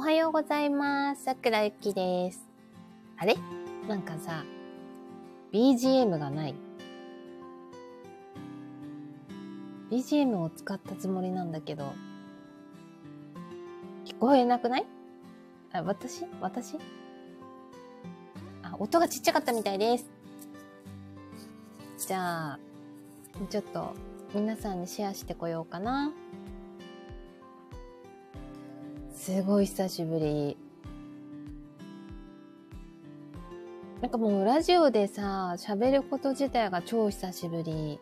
はようございます。さくらゆきです。あれ？なんかさ、BGM がない。BGM を使ったつもりなんだけど、聞こえなくない？あ、私？あ、音がちっちゃかったみたいです。じゃあ、ちょっと皆さんにシェアしてこようかな。すごい久しぶり。なんかもうラジオでさ、喋ること自体が超久しぶり。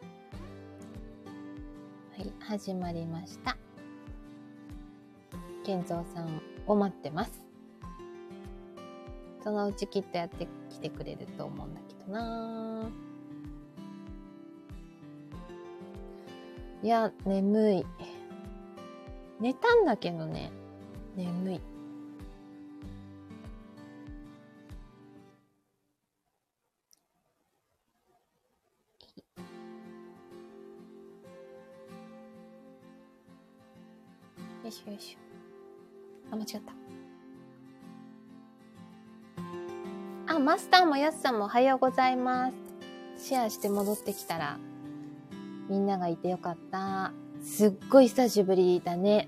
はい、始まりました。健三さんを待ってます。そのうちきっとやってきてくれると思うんだけどな。いや、眠い。寝たんだけどね、眠い。よいしょよいしょ。あ、間違った。あ、マスターもヤスさんもおはようございます。シェアして戻ってきたら、みんながいてよかった。すっごい久しぶりだね。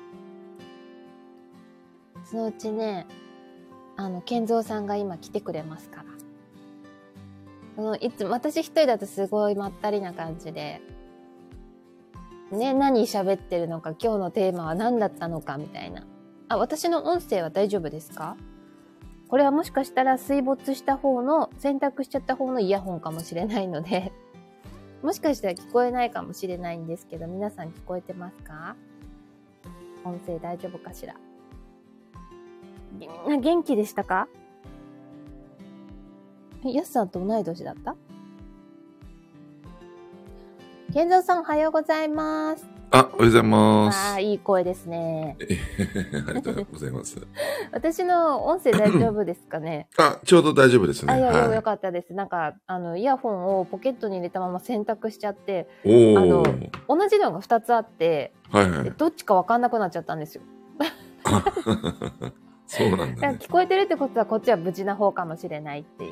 そのうちね、健三さんが今来てくれますから。いつも、私一人だとすごいまったりな感じで、ね、何喋ってるのか、今日のテーマは何だったのか、みたいな。あ、私の音声は大丈夫ですか？これはもしかしたら水没した方の、選択しちゃった方のイヤホンかもしれないので、もしかしたら聞こえないかもしれないんですけど、皆さん聞こえてますか？音声大丈夫かしら？みんな元気でしたか？やすさんと同い年だった？健三さんおはようございます。 あ、おはようございます。 ああ、いい声ですね。 ありがとうございます。 私の音声大丈夫ですかね？ あ、ちょうど大丈夫ですね。 あ、いや、 はい、 よかったです。なんか、イヤホンをポケットに入れたまま選択しちゃって、 お同じのが2つあって、 はいはい、 どっちかわかんなくなっちゃったんですよ。 そうなんだね。 聞こえてるってことはこっちは無事な方かもしれないっていう。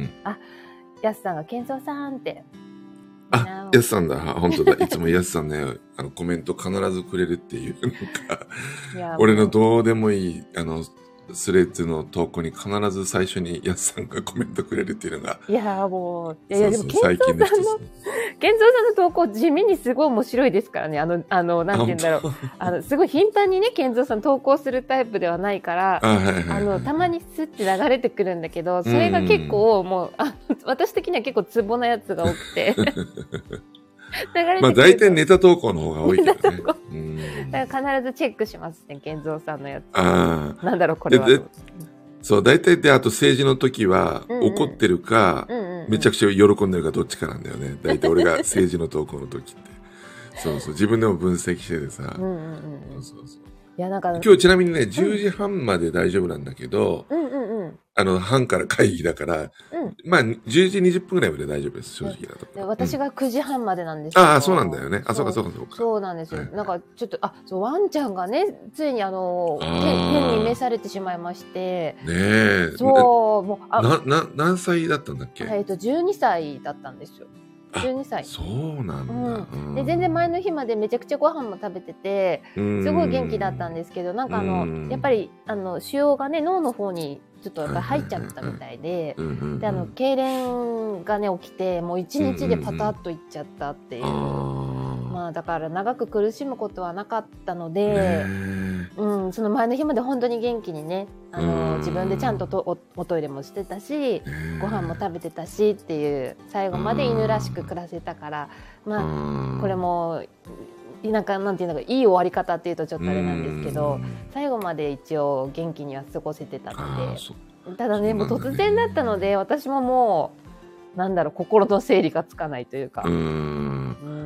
あ、やすさんが健三さんって。 あ、やすさんだ。本当だ。いつもやすさんね、コメント必ずくれるっていう、なんか、俺のどうでもいい、スレッズの投稿に必ず最初にやすさんがコメントくれるっていうのが。 いや、もう、いや、でも、 最近の一つね。 健三さんの投稿地味にすごい面白いですからね。なんて言うんだろう。すごい頻繁にね、健三さん投稿するタイプではないから、たまにスッて流れてくるんだけど、それが結構もう、私的には結構ツボなやつが多くて。 まあ大体ネタ投稿の方が多いけどね。 だから必ずチェックしますね、健三さんのやつ。なんだろう、これは。 そう、大体で、あと政治の時は、怒ってるか、めちゃくちゃ喜んでるかどっちかなんだよね。大体俺が政治の投稿の時って。そうそう、自分でも分析しててさ。いや、なんか今日ちなみにね、10時半まで大丈夫なんだけど、半から会議だから、まあ、10時20分ぐらいまで大丈夫です、正直なところ。 私が9時半までなんですよ。 ああ、そうなんだよね。あ、そうか。 そうなんですよ。なんか、ちょっと、ワンちゃんがね、ついに天に召されてしまいまして。 ねえ。 そう、もう、何歳だったんだっけ ？12歳だったんですよ。12歳。 そうなんだ。で、全然前の日までめちゃくちゃご飯も食べてて、すごい元気だったんですけど、なんかやっぱり、腫瘍がね、脳の方にちょっとやっぱり入っちゃったみたいで、で、痙攣がね、起きて、もう一日でパタッといっちゃったっていう。まあ、だから長く苦しむことはなかったので、その前の日まで本当に元気にね、自分でちゃんとおトイレもしてたし、ご飯も食べてたしっていう、最後まで犬らしく暮らせたから、まあ、これも、なんていうのか、いい終わり方っていうとちょっとあれなんですけど、最後まで一応元気には過ごせてたので、ただね、もう突然だったので、私ももう、心の整理がつかないというか。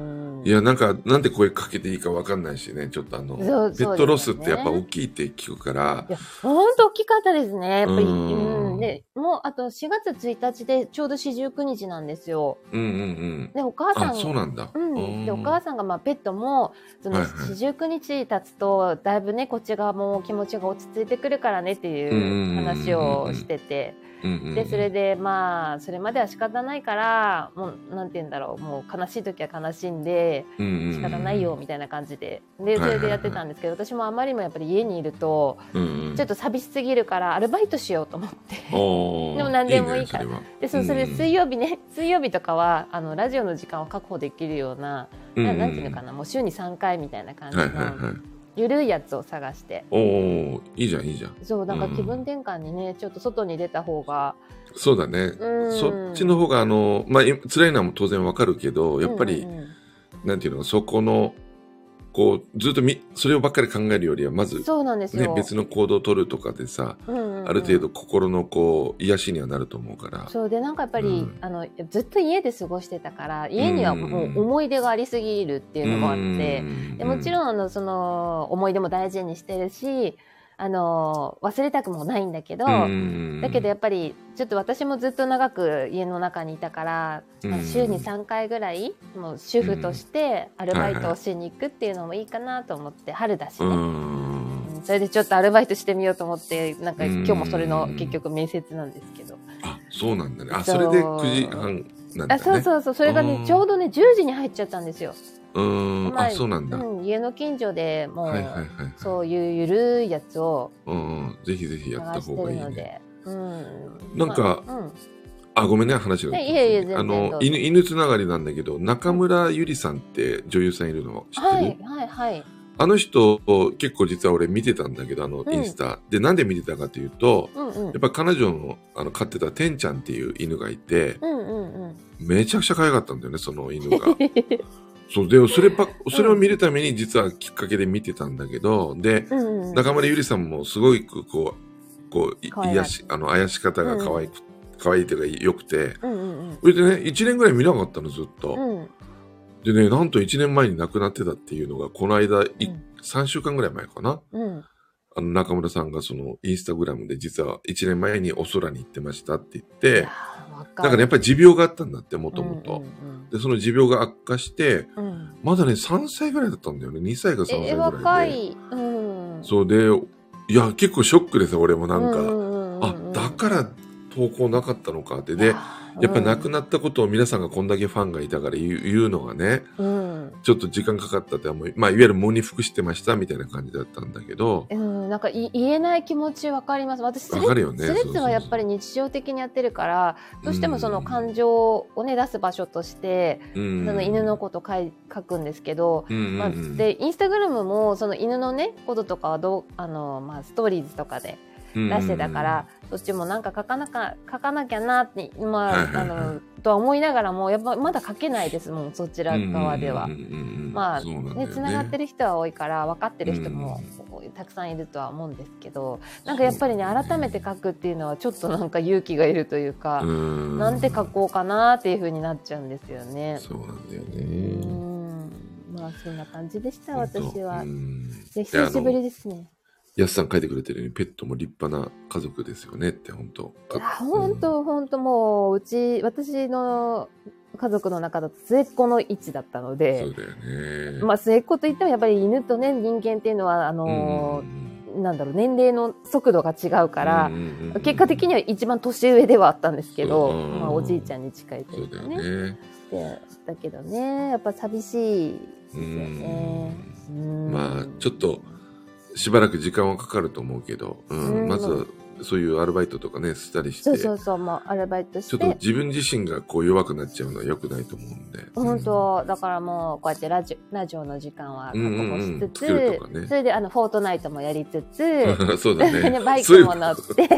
いや、なんで声かけていいかわかんないしね、ちょっとペットロスってやっぱ大きいって聞くから。 いや、ほんと大きかったですね。やっぱり、で、もう、あと4月1日でちょうど49日なんですよ。で、お母さん。 そうなんだ。 で、お母さんが、ペットも、その49日経つと、だいぶね、こっち側も気持ちが落ち着いてくるからねっていう話をしてて。で、それで、それまでは仕方ないから、もう、なんて言うんだろう、もう悲しい時は悲しんで、仕方ないよ、みたいな感じで。で、それでやってたんですけど、私もあまりにもやっぱり家にいると、ちょっと寂しすぎるから、アルバイトしようと思って。でも何でもいいから。で、それ水曜日とかは、ラジオの時間を確保できるような、なんていうのかな、もう週に3回みたいな感じの。ゆるいやつを探して。 いいじゃん、いいじゃん。 そう、なんか気分転換にね、ちょっと外に出た方が。 そうだね。そっちの方が、辛いのは当然わかるけど、やっぱり、なんていうの、そこの、こう、ずっとそれをばっかり考えるよりは、まず、 そうなんですよ。 別の行動を取るとかでさ、ある程度心の癒しにはなると思うから。 そうで、なんかやっぱり、ずっと家で過ごしてたから、家にはもう思い出がありすぎるっていうのもあって、でもちろん、その、思い出も大事にしてるし、忘れたくもないんだけど、だけどやっぱり、ちょっと私もずっと長く家の中にいたから、週に3回ぐらい、もう主婦としてアルバイトをしに行くっていうのもいいかなと思って、春だしね。それでちょっとアルバイトしてみようと思って、なんか今日もそれの結局面接なんですけど。 あ、そうなんだね。それで9時半なんだね。 そう。それがね、ちょうどね、10時に入っちゃったんですよ。 そうなんだ。 家の近所でもう、そういうゆるいやつを、 ぜひぜひやった方がいいね。なんか、ごめんね、話が。犬つながりなんだけど、中村ゆりさんって女優さんいるの知ってる？はい。あの人、結構実は俺見てたんだけど、インスタ。で、なんで見てたかというと、やっぱ彼女の飼ってたてんちゃんっていう犬がいて、めちゃくちゃ可愛かったんだよね、その犬が。そうで、それを見るために実はきっかけで見てたんだけど、で、中村ゆりさんもすごい怪し方が可愛いというか良くて、それでね、1年ぐらい見なかったの、ずっと。でね、なんと1年前に亡くなってたっていうのが、この間、3週間ぐらい前かな。中村さんがそのインスタグラムで実は1年前にお空に行ってましたって言って、だからやっぱり持病があったんだって、もともと。で、その持病が悪化して、まだね、3歳ぐらいだったんだよね。2歳か3歳ぐらいで。 若い。 そうで、いや、結構ショックでさ、俺もなんか、だから投稿なかったのかって。で、やっぱり亡くなったことを皆さんがこんだけファンがいたから言うのがね、ちょっと時間かかったって、いわゆる喪に服してましたみたいな感じだったんだけど。 なんか言えない気持ちわかります。私、スレッズはやっぱり日常的にやってるから、どうしてもその感情をね、出す場所として、その犬のこと書くんですけど、で、インスタグラムもその犬のね、こととかはストーリーズとかで、出してたから、そっちもなんか書かなきゃなって、とは思いながらも、やっぱまだ書けないですもん、そちら側では。繋がってる人は多いから、分かってる人もたくさんいるとは思うんですけど、なんかやっぱりね、改めて書くっていうのはちょっとなんか勇気がいるというか、なんて書こうかなっていう風になっちゃうんですよね。 そうなんだよね。 そんな感じでした、私は。久しぶりですね。 やすさん書いてくれてるように、ペットも立派な家族ですよねって、本当もう、私の家族の中だと末っ子の位置だったので、 そうだよね。 末っ子といってもやっぱり犬とね、人間っていうのは、なんだろう、年齢の速度が違うから、結果的には一番年上ではあったんですけど、おじいちゃんに近いというかね。だけどね、やっぱ寂しいですよね。 ちょっと、しばらく時間はかかると思うけど、まずはそういうアルバイトとかね、したりして。 もうアルバイトして。 ちょっと自分自身が弱くなっちゃうのは良くないと思うんで。 本当、だからもう、こうやってラジオの時間は確保しつつ、それでフォートナイトもやりつつ、 そうだね。 バイクも乗って。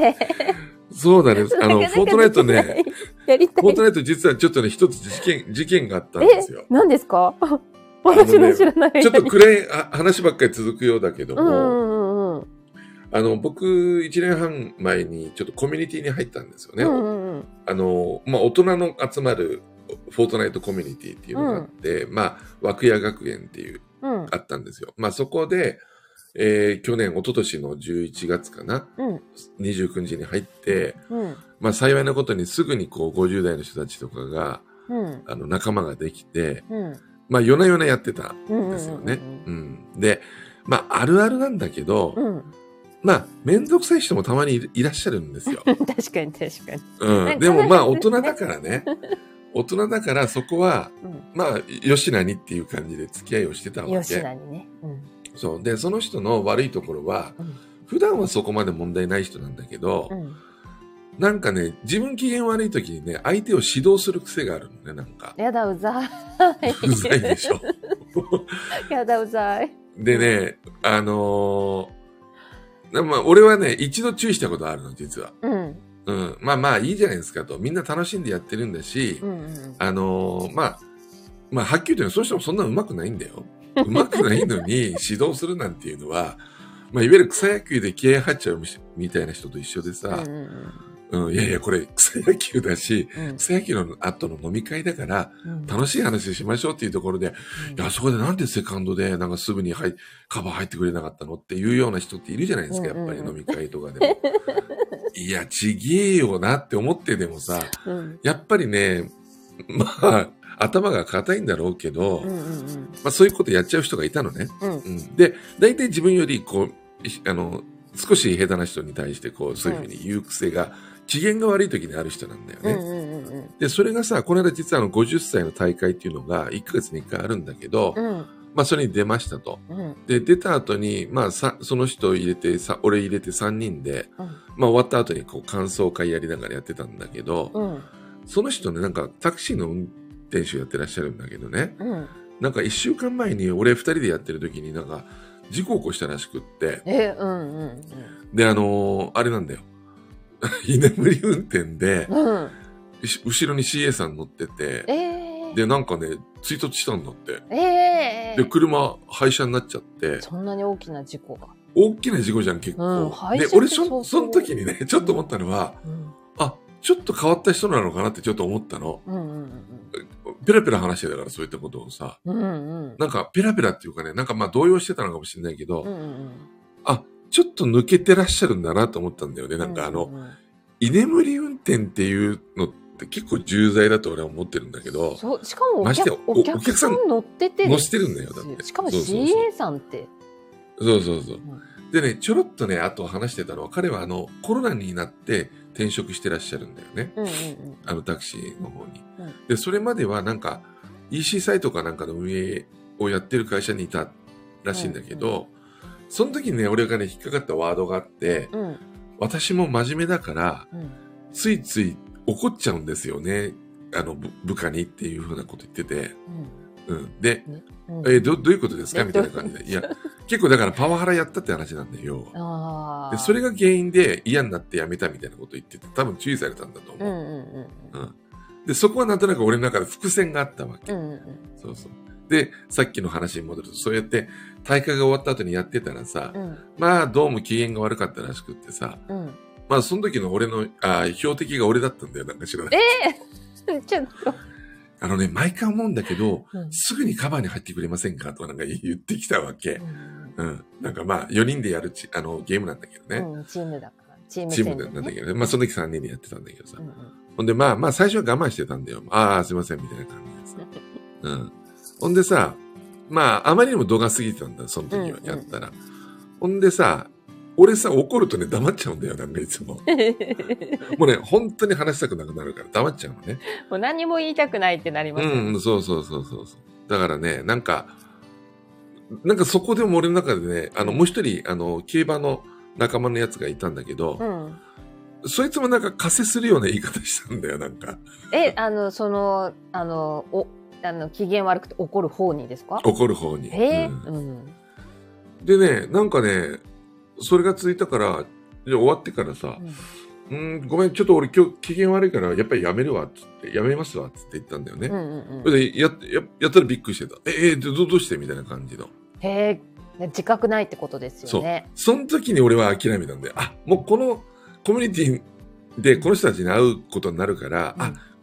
そうだね。フォートナイトね、フォートナイト実はちょっとね、一つ事件があったんですよ。 何ですか？私の知らない。 ちょっと暗い話ばっかり続くようだけども、僕、1年半前にちょっとコミュニティに入ったんですよね。大人の集まるフォートナイトコミュニティっていうのがあって、まあ、涌谷学園っていう、あったんですよ。まあ、そこで、去年、一昨年の11月かな、29日に入って、まあ、幸いなことにすぐにこう、50代の人たちとかが、仲間ができて、まあ、夜な夜なやってたんですよね。で、まあ、あるあるなんだけど、まあ、めんどくさい人もたまにいらっしゃるんですよ。 確かに確かに。でもまあ、大人だからね。大人だからそこは、まあ、よしなにっていう感じで付き合いをしてたわけ。 よしなにね。 そう。で、その人の悪いところは、普段はそこまで問題ない人なんだけど、なんかね、自分機嫌悪い時にね、相手を指導する癖があるのね、なんか。 やだ、うざい。 うざいでしょ。 やだ、うざい。 でね、まあ、俺はね、一度注意したことあるの、実は。まあまあ、いいじゃないですかと。みんな楽しんでやってるんだし、まあ、はっきり言うとね、そういう人もそんな上手くないんだよ。上手くないのに指導するなんていうのは、まあ、いわゆる草野球で気合入っちゃうみたいな人と一緒でさ、いやいや、これ草野球だし、草野球の後の飲み会だから、楽しい話しましょうっていうところで、いや、そこでなんでセカンドで、なんかすぐにカバー入ってくれなかったのっていうような人っているじゃないですか、やっぱり飲み会とかでも。いや、ちげえよなって思ってでもさ、やっぱりね、まあ、頭が硬いんだろうけど、まあそういうことやっちゃう人がいたのね。で、大体自分より、こう、少し下手な人に対して、こう、そういうふうに言う癖が、機嫌が悪い時にある人なんだよね。で、それがさ、この間実は50歳の大会っていうのが1ヶ月に1回あるんだけど、まあそれに出ましたと。で、出た後に、まあその人を入れて、俺入れて3人で、まあ終わった後にこう感想会やりながらやってたんだけど、その人ね、なんかタクシーの運転手やってらっしゃるんだけどね、なんか1週間前に俺2人でやってる時になんか事故を起こしたらしくって、で、あれなんだよ。居眠り運転で、後ろに CA さん乗ってて、で、なんかね、追突したんだって。で、車、廃車になっちゃって。 そんなに大きな事故が。 大きな事故じゃん、結構。で、俺その時にね、ちょっと思ったのは、あ、ちょっと変わった人なのかなってちょっと思ったの。ペラペラ話してたから、そういったことをさ。なんか、ペラペラっていうかね、なんかまあ動揺してたのかもしれないけど、あ、ちょっと抜けてらっしゃるんだなと思ったんだよね。なんか居眠り運転っていうのって結構重罪だと俺は思ってるんだけど。 そう、しかもお客さん乗ってて。 乗ってるんだよ、だって。 しかも CA さんって。 そう。でね、ちょろっとね、あと話してたのは、彼はコロナになって転職してらっしゃるんだよね。タクシーの方に。で、それまではなんか、EC サイトかなんかの運営をやってる会社にいたらしいんだけど、その時にね、俺がね、引っかかったワードがあって、私も真面目だから、ついつい怒っちゃうんですよね。部下にっていうふうなこと言ってて。で、どういうことですかみたいな感じで。いや、結構だからパワハラやったって話なんだよ。で、それが原因で嫌になって辞めたみたいなこと言ってて、多分注意されたんだと思う。で、そこはなんとなく俺の中で伏線があったわけ。そう。で、さっきの話に戻ると、そうやって大会が終わった後にやってたらさ、まあどうも機嫌が悪かったらしくってさ、まあその時の俺の、標的が俺だったんだよ、なんか知らない。 ちょっと。 毎回思うんだけど、すぐにカバーに入ってくれませんかとかなんか言ってきたわけ。なんかまあ4人でやるゲームなんだけどね。 チームだから。チームなんだけどね。まあその時3人でやってたんだけどさ。ほんでまあ最初は我慢してたんだよ。すいませんみたいな感じでさ。ほんでさ、まあ、あまりにも度が過ぎてたんだ、その時は、やったら。ほんでさ、俺さ、怒るとね、黙っちゃうんだよ、なんかいつも。もうね、本当に話したくなくなるから、黙っちゃうのね。 もう何も言いたくないってなりますよね。 そう。だからね、なんかそこでも俺の中でね、もう一人、競馬の仲間のやつがいたんだけど、そいつもなんか加勢するような言い方したんだよ、なんか。 機嫌悪くて怒る方にですか？ 怒る方に。でね、なんかね、それが続いたから、終わってからさ、ごめん、ちょっと俺今日機嫌悪いから、やっぱりやめるわ、つって、やめますわ、つって言ったんだよね。で、やったらびっくりしてた。どうしてみたいな感じの。 自覚ないってことですよね。 その時に俺は諦めたんで、もうこのコミュニティでこの人たちに会うことになるから、こ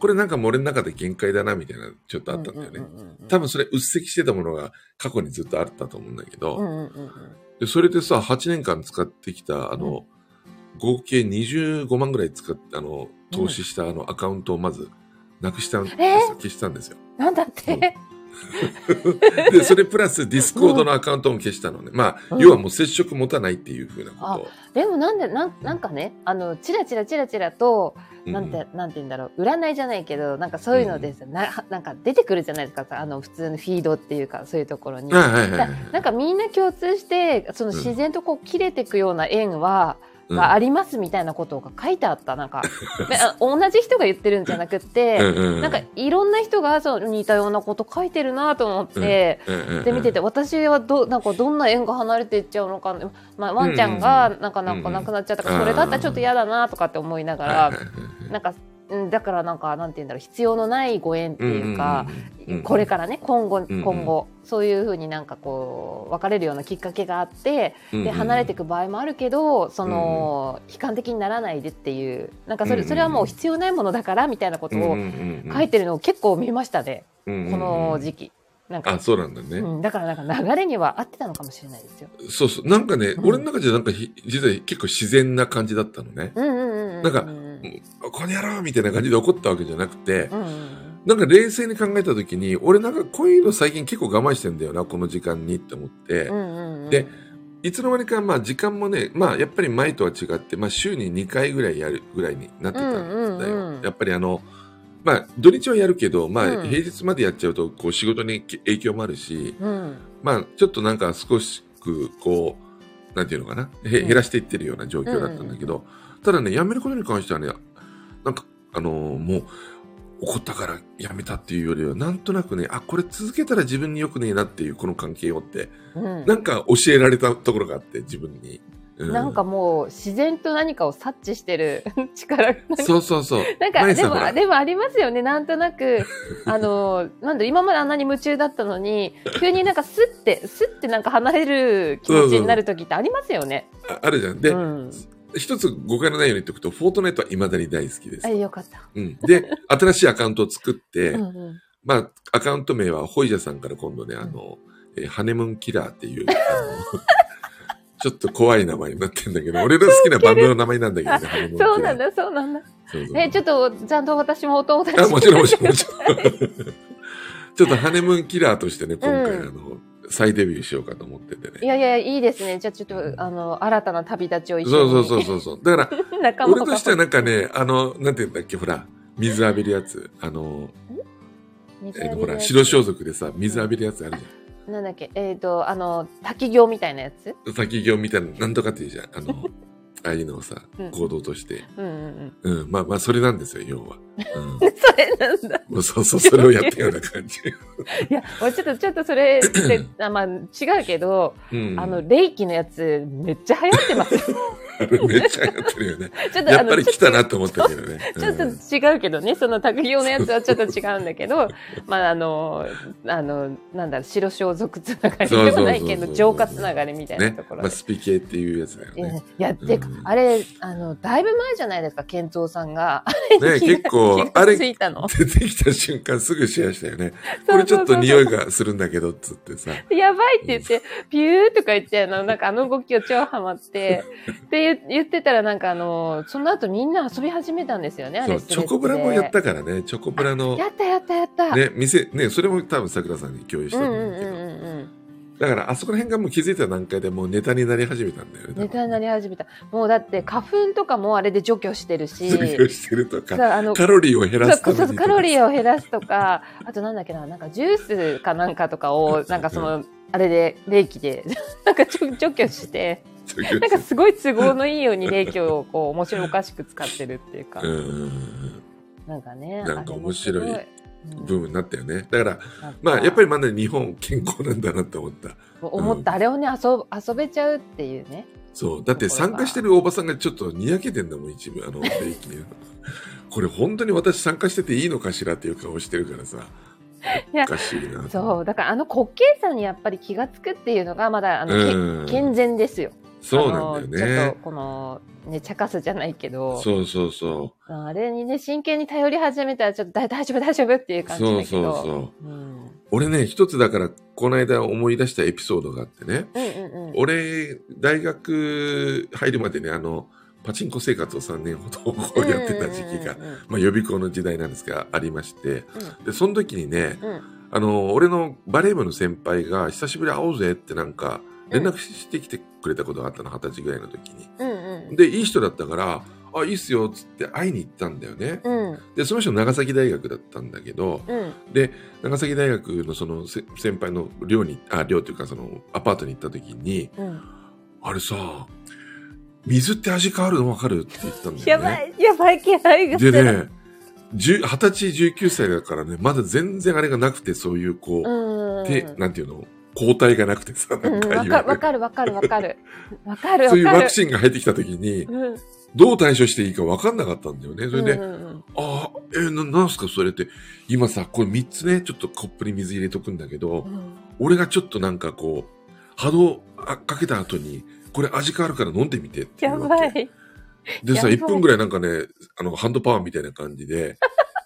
これなんか俺の中で限界だなみたいなちょっとあったんだよね。多分それうっせきしてたものが過去にずっとあったと思うんだけど、でそれでさ、8年間使ってきた合計25万ぐらい使って投資したアカウントをまずなくした消したんですよ。 なんだって、 で、それプラスディスコードのアカウントも消したのね。まあ、要はもう接触持たないっていうふうなこと。 でもなんかね、チラチラと、なんて言うんだろう、占いじゃないけど、なんかそういうのでさ、なんか出てくるじゃないですか、普通のフィードっていうか、そういうところに。なんかみんな共通して、その自然とこう切れていくような縁は、がありますみたいなことが書いてあった。なんか、同じ人が言ってるんじゃなくて、なんかいろんな人がそう似たようなこと書いてるなと思って、で見てて、私はなんかどんな縁が離れていっちゃうのか、まあ、ワンちゃんがなんか亡くなっちゃったから、それだったらちょっと嫌だなとかって思いながら、なんか、だからなんか、なんて言うんだろう、必要のないご縁っていうか、これからね、今後、そういうふうになんかこう、別れるようなきっかけがあって、で、離れていく場合もあるけど、悲観的にならないでっていう、なんかそれはもう必要ないものだから、みたいなことを書いてるのを結構見ましたね、この時期。なんかそうなんだね。 だからなんか流れには合ってたのかもしれないですよ。 そうそう。なんかね、俺の中でなんか実は結構自然な感じだったのね。なんか、この野郎みたいな感じで怒ったわけじゃなくて、なんか冷静に考えた時に、俺なんかこういうの最近結構我慢してんだよな、この時間にって思って。で、いつの間にかまあ時間もね、まあやっぱり前とは違って、まあ週に2回ぐらいやるぐらいになってたんだよ。やっぱりまあ土日はやるけど、まあ平日までやっちゃうと、こう仕事に影響もあるし、まあちょっとなんか少しこう、なんていうのかな、減らしていってるような状況だったんだけど、ただね、やめることに関してはね、なんか、もう、怒ったからやめたっていうよりは、なんとなくね、これ続けたら自分に良くねえなっていう、この関係をって、なんか教えられたところがあって、自分に。 なんかもう、自然と何かを察知してる力が。 そうそうそう。 なんか、でもありますよね、なんとなく。なんで今まであんなに夢中だったのに、急になんかスッてなんか離れる気持ちになる時ってありますよね。 あるじゃん。で、一つ誤解のないように言っておくと、フォートナイトは未だに大好きです。 よかった。 で、新しいアカウントを作って、まあ、アカウント名はホイジャさんから今度ね、ハネムーンキラーっていう、ちょっと怖い名前になってんだけど、俺の好きなバンドの名前なんだけどね、ハネムーンキラー。 そうなんだ。ちょっと、ちゃんと私もお友達もちろん。ちょっとハネムーンキラーとしてね、今回再デビューしようかと思っててね。 いや、いいですね。じゃあちょっと、新たな旅立ちを一緒に。そう。だから、俺としてはなんかね、なんて言うんだっけ、ほら、水浴びるやつ。ほら、白装束でさ、水浴びるやつあるじゃん。 なんだっけ、滝行みたいなやつ？ 滝行みたいな、なんとかっていうじゃん。ああいうのをさ、行動として。まあ、それなんですよ、要は。 それなんだ。 そう、それをやったような感じ。 いや、俺ちょっとそれって、まあ、違うけど、霊気のやつ、めっちゃ流行ってますよ。 めっちゃ流行ってるよね。やっぱり来たなと思ったけどね。 ちょっと違うけどね、その卓業のやつはちょっと違うんだけど、まあなんだろう、白装束つながりではないけど、浄化つながりみたいなところ。 まあ、スピ系っていうやつだよね。 いや、で、あれ、だいぶ前じゃないですか、健三さんが。 ね、結構、あれ、出てきた瞬間すぐシェアしたよね。これちょっと匂いがするんだけど、つってさ。 やばいって言って、ピューとか言って、なんか動きを超ハマって、って言ってたらなんかその後みんな遊び始めたんですよね、あれ。 そう、チョコブラもやったからね、チョコブラの。 やった。 ね、ね、それも多分桜さんに共有したと思うけど。だから、あそこら辺がもう気づいた段階でもうネタになり始めたんだよね。 ネタになり始めた。もうだって花粉とかもあれで除去してるし。 除去してるとか、カロリーを減らすとか。 カロリーを減らすとか、あとなんだっけな、なんかジュースかなんかとかを、なんかあれで、冷気で、なんか除去して、なんかすごい都合のいいように冷気をこう面白おかしく使ってるっていうか。なんかね。 なんか面白いブームになったよね。だから、まあやっぱりまだ日本健康なんだなって思った。 あれをね、遊べちゃうっていうね。 そう。だって参加してるおばさんがちょっとにやけてんだもん、一部、冷気に。これ本当に私参加してていいのかしらっていう顔してるからさ。おかしいな。 そう。だから滑稽さにやっぱり気がつくっていうのがまだ健全ですよ。 そうなんだよね。 ちょっとこの、ね、茶化すじゃないけど。 そうそうそう。 あれにね、真剣に頼り始めたら、ちょっと大丈夫大丈夫っていう感じだけど。 そうそう。俺ね、一つだから、この間思い出したエピソードがあってね。俺、大学入るまでね、パチンコ生活を3年ほどやってた時期が、まあ予備校の時代なんですが、ありまして、で、その時にね、俺のバレー部の先輩が、久しぶり会おうぜってなんか、連絡してきてくれたことがあったの、20歳ぐらいの時に。で、いい人だったから、あ、いいっすよ、つって会いに行ったんだよね。で、その人長崎大学だったんだけど、で、長崎大学のその先輩の寮っていうかそのアパートに行った時に、あれさ、水って味変わるの分かるって言ったんだよね。 やばい気配がする。 でね、20歳、19歳だからね、まだ全然あれがなくて、そういうこう、なんていうの、抗体がなくてさ、なんかわかる。 そういうワクチンが入ってきた時に、どう対処していいか分かんなかったんだよね。それで、なんすかそれって、今さ、これ3つね、ちょっとコップに水入れとくんだけど、俺がちょっとなんかこう、波動かけた後に、これ味変わるから飲んでみてっていうわけ。でさ、1分ぐらいなんかね、ハンドパワーみたいな感じで、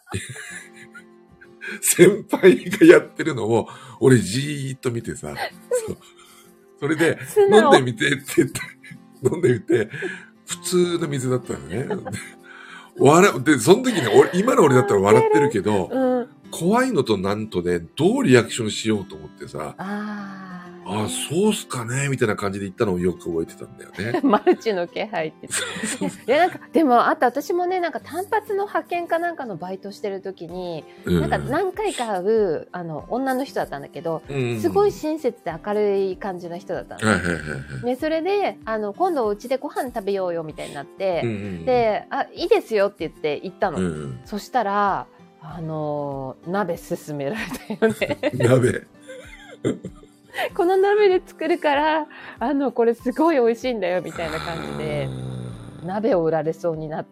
先輩がやってるのを、俺じーっと見てさ、それで、飲んでみてって言って、飲んでみて、普通の水だったのね。で、その時に今の俺だったら笑ってるけど、怖いのとなんとで、どうリアクションしようと思ってさ、あ、そうっすかねみたいな感じで言ったのをよく覚えてたんだよね。 マルチの気配って言って。なんか、でも、あと私もね、なんか単発の派遣かなんかのバイトしてる時に、なんか何回か会う、女の人だったんだけど、すごい親切で明るい感じの人だったの。で、それで、今度お家でご飯食べようよみたいになって、で、いいですよって言って行ったの。そしたら、鍋勧められたよね。 鍋この鍋で作るから、これすごい美味しいんだよ、みたいな感じで、鍋を売られそうになって。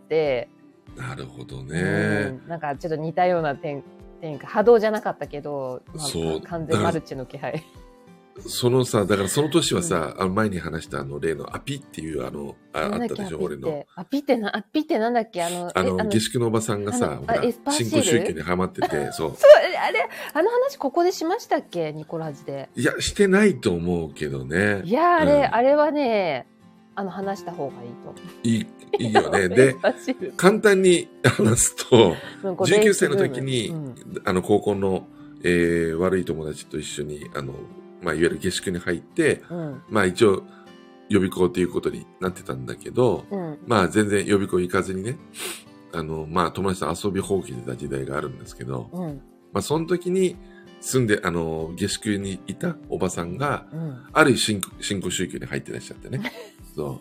なるほどね。 なんかちょっと似たような点波動じゃなかったけど、完全マルチの気配。 そのさ、だからその年はさ、前に話した例のアピっていうあったでしょ、俺の。 アピってなんだっけ下宿のおばさんがさ、新興宗教にハマってて、そう。 あれ、話ここでしましたっけニコラジで。 いや、してないと思うけどね。 いや、あれはね、話した方がいいと思う。 いいよね。で、簡単に話すと、19歳の時に、高校の、悪い友達と一緒に、まあ、いわゆる下宿に入って、まあ一応予備校っていうことになってたんだけど、まあ全然予備校行かずにね、まあ友達と遊び放棄してた時代があるんですけど、まあその時に住んで、下宿にいたおばさんが、ある新興宗教に入ってらっしゃってね。そう。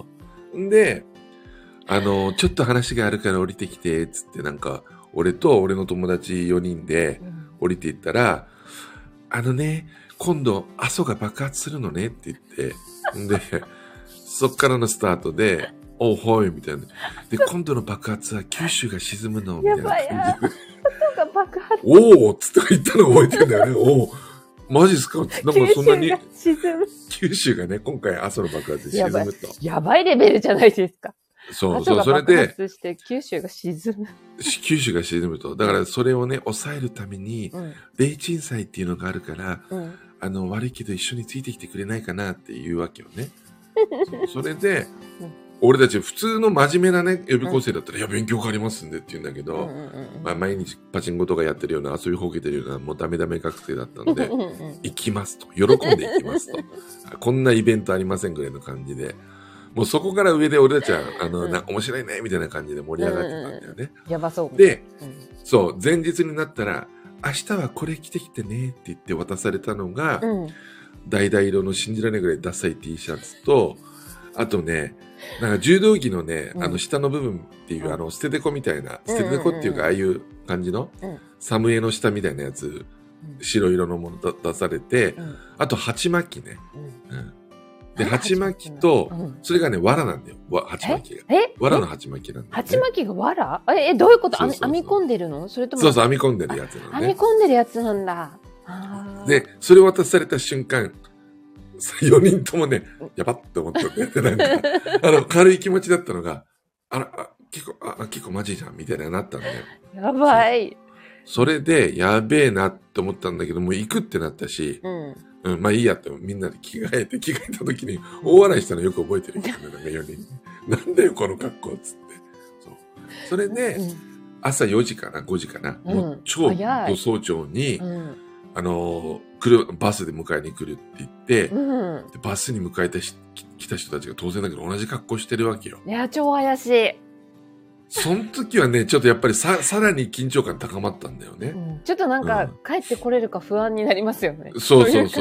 んで、ちょっと話があるから降りてきて、つってなんか、俺と俺の友達4人で降りていったら、今度、阿蘇が爆発するのねって言って、で、そっからのスタートで、おほい、みたいな。で、今度の爆発は九州が沈むのみたいな感じで。阿蘇が爆発。 おーつって言ったの覚えてるんだよね。おーマジっすかなんかそんなに。九州がね、今回阿蘇の爆発で沈むと。 やばいレベルじゃないですか。 そう、それで、 九州が沈む。 九州が沈むと。だからそれをね、抑えるために、冷鎮祭っていうのがあるから、悪いけど一緒についてきてくれないかなっていうわけよね。それで、俺たち普通の真面目なね、予備校生だったら、いや、勉強がありますんでって言うんだけど、まあ毎日パチンコとかやってるような、遊びほうけてるような、もうダメダメ学生だったので、行きますと。喜んで行きますと。こんなイベントありませんぐらいの感じで、もうそこから上で俺たちは、面白いね、みたいな感じで盛り上がってたんだよね。 やばそう。 で、そう、前日になったら、明日はこれ着てきてねって言って渡されたのが、橙色の信じられないぐらいダサい T シャツと、あとね、なんか柔道着のね、下の部分っていう、捨ててこみたいな、捨ててこっていうか、ああいう感じの、サムエの下みたいなやつ、白色のもの出されて、あと鉢巻きね。で、鉢巻きと、それがね、藁なんだよ。鉢巻きが。藁の鉢巻きなんだよ、ね。 鉢巻きが藁？どういうこと？編み込んでるの？それとも。 そう、編み込んでるやつなのね。 編み込んでるやつなんだ。 で、それを渡された瞬間、 4人ともね、やばって思ったんだよね。なんか、軽い気持ちだったのが、結構マジじゃんみたいななったんだよ。 やばい。 それで、やべえなって思ったんだけど、もう行くってなったし、まあいいやって、みんなで着替えた時に、大笑いしたのよく覚えてるけどね、なんか4人。なんだよ、この格好っつって。それで、朝4時かな、5時かな、もう超ご早朝に、バスで迎えに来るって言って、でバスに迎えて来た人たちが当然だけど同じ格好してるわけよ。 いや、超怪しい。 その時はね、ちょっとやっぱりさらに緊張感高まったんだよね。 ちょっとなんか、帰ってこれるか不安になりますよね。 そう。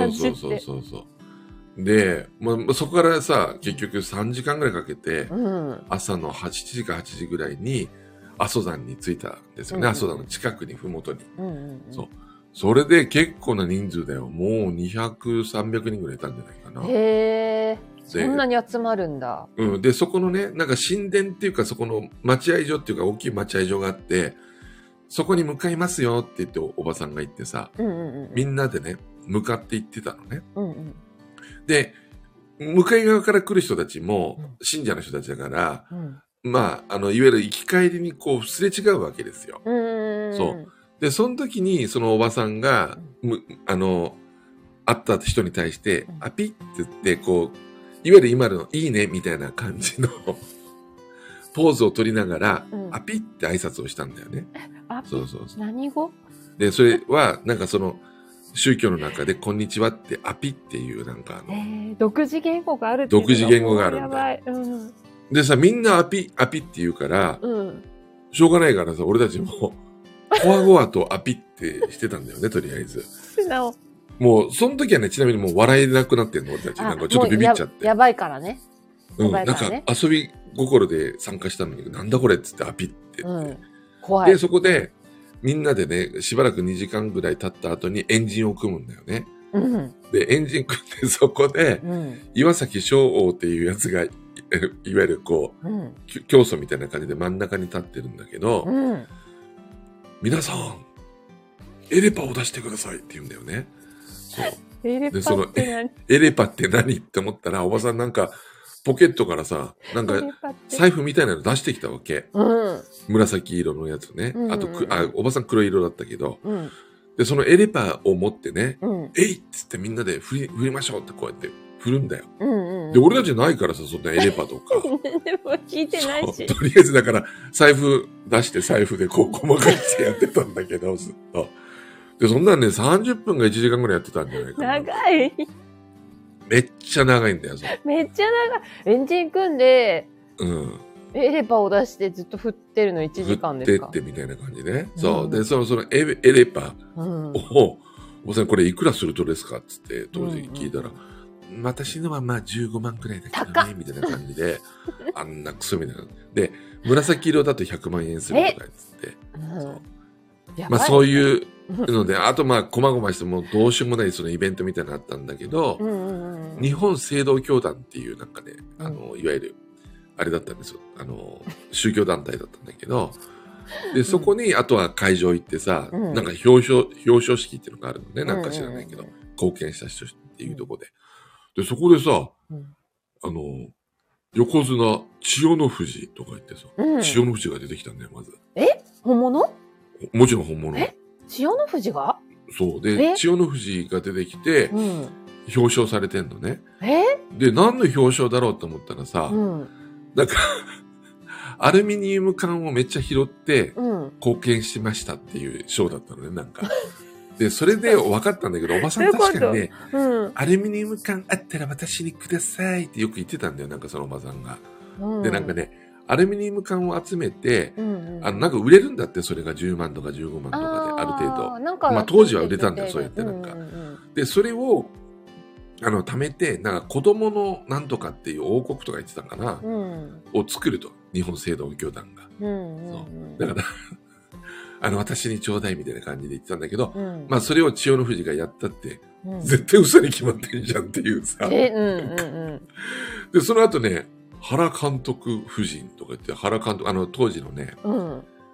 で、そこからさ、結局3時間ぐらいかけて、朝の7時か8時ぐらいに、阿蘇山に着いたんですよね。阿蘇山の近くに、ふもとに。それで結構な人数だよ。もう200、300人ぐらいいたんじゃないかな。 へー。そんなに集まるんだ。 で、そこのね、なんか神殿っていうか、そこの待合所っていうか、大きい待合所があって、そこに向かいますよって言っておばさんが言ってさ、みんなでね、向かって行ってたのね。で、向かい側から来る人たちも、信者の人たちだから、まあ、いわゆる行き帰りにこう、すれ違うわけですよ。そう。で、その時に、そのおばさんが、会った人に対して、ピッって言って、こう、いわゆる今のいいねみたいな感じのポーズを取りながら、ピッって挨拶をしたんだよね。そう。 何語？ で、それは、なんかその、宗教の中で、こんにちはって、ピっていう、なんか独自言語があるって独自言語があるんだよ。でさ、みんなピって言うから、しょうがないからさ、俺たちも、ゴワゴワとピってしてたんだよね、とりあえず。 素直。 もう、その時はね、ちなみにもう笑えなくなってんの、俺たち。なんかちょっとビビっちゃって。 やばいからね。 なんか遊び心で参加したのに、なんだこれっつってピって言って。 怖い。 で、そこで、みんなでね、しばらく2時間ぐらい経った後にエンジンを組むんだよね。で、エンジン組んでそこで、岩崎翔王っていうやつが、いわゆるこう、教祖みたいな感じで真ん中に立ってるんだけど、皆さん、エレパを出してくださいって言うんだよね。そう。 エレパって何？ エレパって何って思ったら、おばさんなんか、ポケットからさ、なんか、財布みたいなの出してきたわけ。紫色のやつね。あと、おばさん黒色だったけど。で、そのエレパを持ってね、えいっつってみんなで振りましょうってこうやって振るんだよ。で、俺たちないからさ、そんなエレパとか。 でも聞いてないし。 とりあえずだから、財布出して財布でこう細かいしてやってたんだけど、ずっと。で、そんなんね、30分が1時間ぐらいやってたんじゃないかな。 長い。 めっちゃ長いんだよ、それ。 めっちゃ長い。エンジン組んで、エレパを出してずっと振ってるの1時間ですか？ 振ってってみたいな感じね。そう。で、そのエレパを、おばさんこれいくらするとですかっつって当時聞いたら、私のはまあ15万くらいだけどね、みたいな感じで、あんなクソみたいな。で、紫色だと100万円するとかっつって。まあそういうので、あとまあ細々してもうどうしようもないそのイベントみたいなのあったんだけど、日本聖道教団っていうなんかね、いわゆる、あれだったんですよ。宗教団体だったんだけど、で、そこに、あとは会場行ってさ、なんか表彰式っていうのがあるのね。なんか知らないけど、貢献した人っていうとこで。で、そこでさ、横綱、千代の富士とか言ってさ、千代の富士が出てきたんだよ、まず。 本物？ もちろん本物。 千代の富士が？ そう。で、千代の富士が出てきて、表彰されてんのね。で、何の表彰だろうと思ったらさ、なんか、アルミニウム缶をめっちゃ拾って、貢献しましたっていう賞だったのね、なんか。で、それで分かったんだけど、おばさん確かにね、アルミニウム缶あったら私にくださいってよく言ってたんだよ、なんかそのおばさんが。で、なんかね、アルミニウム缶を集めて、なんか売れるんだって、それが10万とか15万とかで、ある程度。まあ当時は売れたんだよ、そうやってなんか。で、それを、貯めて、なんか子供のなんとかっていう王国とか言ってたかな、を作ると。日本聖道教団が。そう。だから、私にちょうだいみたいな感じで言ってたんだけど、まあそれを千代の富士がやったって、絶対嘘に決まってんじゃんっていうさ。で、その後ね、原監督夫人とか言って、原監督、当時のね、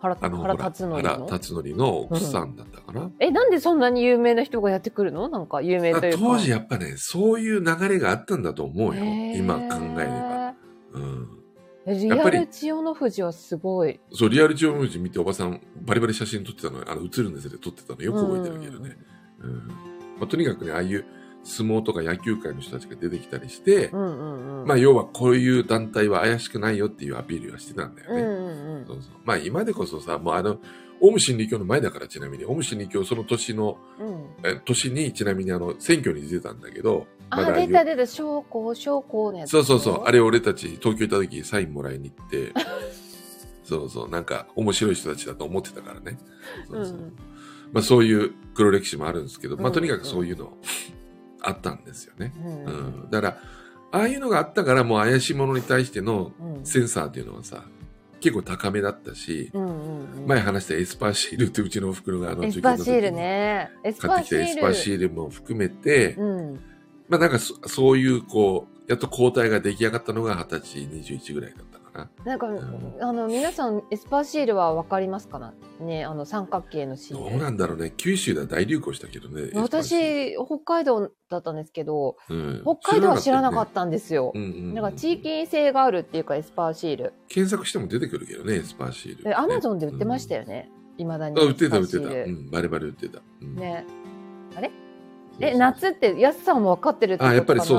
原辰徳の。 原辰徳の奥さんだったかな。 なんでそんなに有名な人がやってくるの？なんか有名というか。 当時やっぱね、そういう流れがあったんだと思うよ。今考えれば。 リアル千代の富士はすごい。 そう、リアル千代の富士見ておばさんバリバリ写真撮ってたの、映るんですで撮ってたのよく覚えてるけどね。とにかくね、ああいう相撲とか野球界の人たちが出てきたりして、要はこういう団体は怪しくないよっていうアピールはしてたんだよね。そうそう。今でこそさ、もうオウム真理教の前だから、ちなみに。オウム真理教その年の、年にちなみに選挙に出たんだけど、 出た、将校のやつ。 そう。あれ俺たち東京行った時サインもらいに行って、そう、なんか面白い人たちだと思ってたからね。そういう黒歴史もあるんですけど、とにかくそういうのあったんですよね。だから、ああいうのがあったからもう怪しいものに対してのセンサーっていうのはさ、結構高めだったし、前話したエスパーシールってうちのお袋がエスパーシールね。 買ってきたエスパーシールも含めて、なんかそういうやっと抗体が出来上がったのが20歳、21ぐらいだったかな。 なんか、皆さんエスパーシールはわかりますかね？三角形のシール。 どうなんだろうね。九州では大流行したけどね。 私、北海道だったんですけど、北海道は知らなかったんですよ。なんか地域性があるっていうか、エスパーシール。 検索しても出てくるけどね、エスパーシール。 アマゾンで売ってましたよね。未だに。 売ってた。バリバリ売ってた。 ね。あれ夏ってやすさんも分かってるってことかな？ やっぱりそう。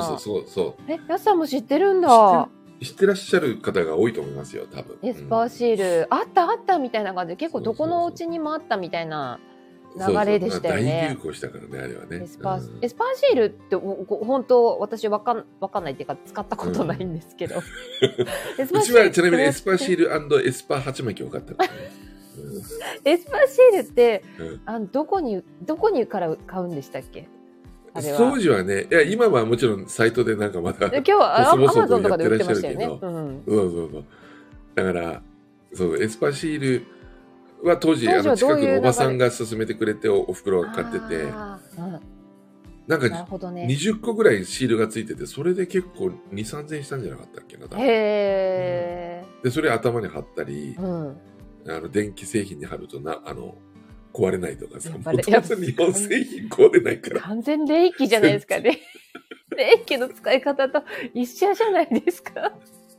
やすさんも知ってるんだ。 知ってらっしゃる方が多いと思いますよ、多分。 エスパーシール、あったみたいな感じで、結構どこのお家にもあったみたいな流れでしたよね。 大流行したからね、あれはね。 エスパーシールって本当私わかんないっていうか使ったことないんですけど。 うちはちなみにエスパーシール&エスパー鉢巻きを買ったからね。 エスパーシールって、どこにから買うんでしたっけ？ 当時はね、いや、今はもちろんサイトでなんかまだ、 今日はアマゾンとかで売ってましたよね。 そう。だから、エスパーシールは当時、近くのおばさんが勧めてくれて、お袋が買ってて、なんか、20個ぐらいシールがついてて、それで結構2、3000円したんじゃなかったっけな。で、それ頭に貼ったり、電気製品に貼ると壊れないとかさ。もともと日本製品壊れないから。 完全冷気じゃないですかね。冷気の使い方と一緒じゃないですか。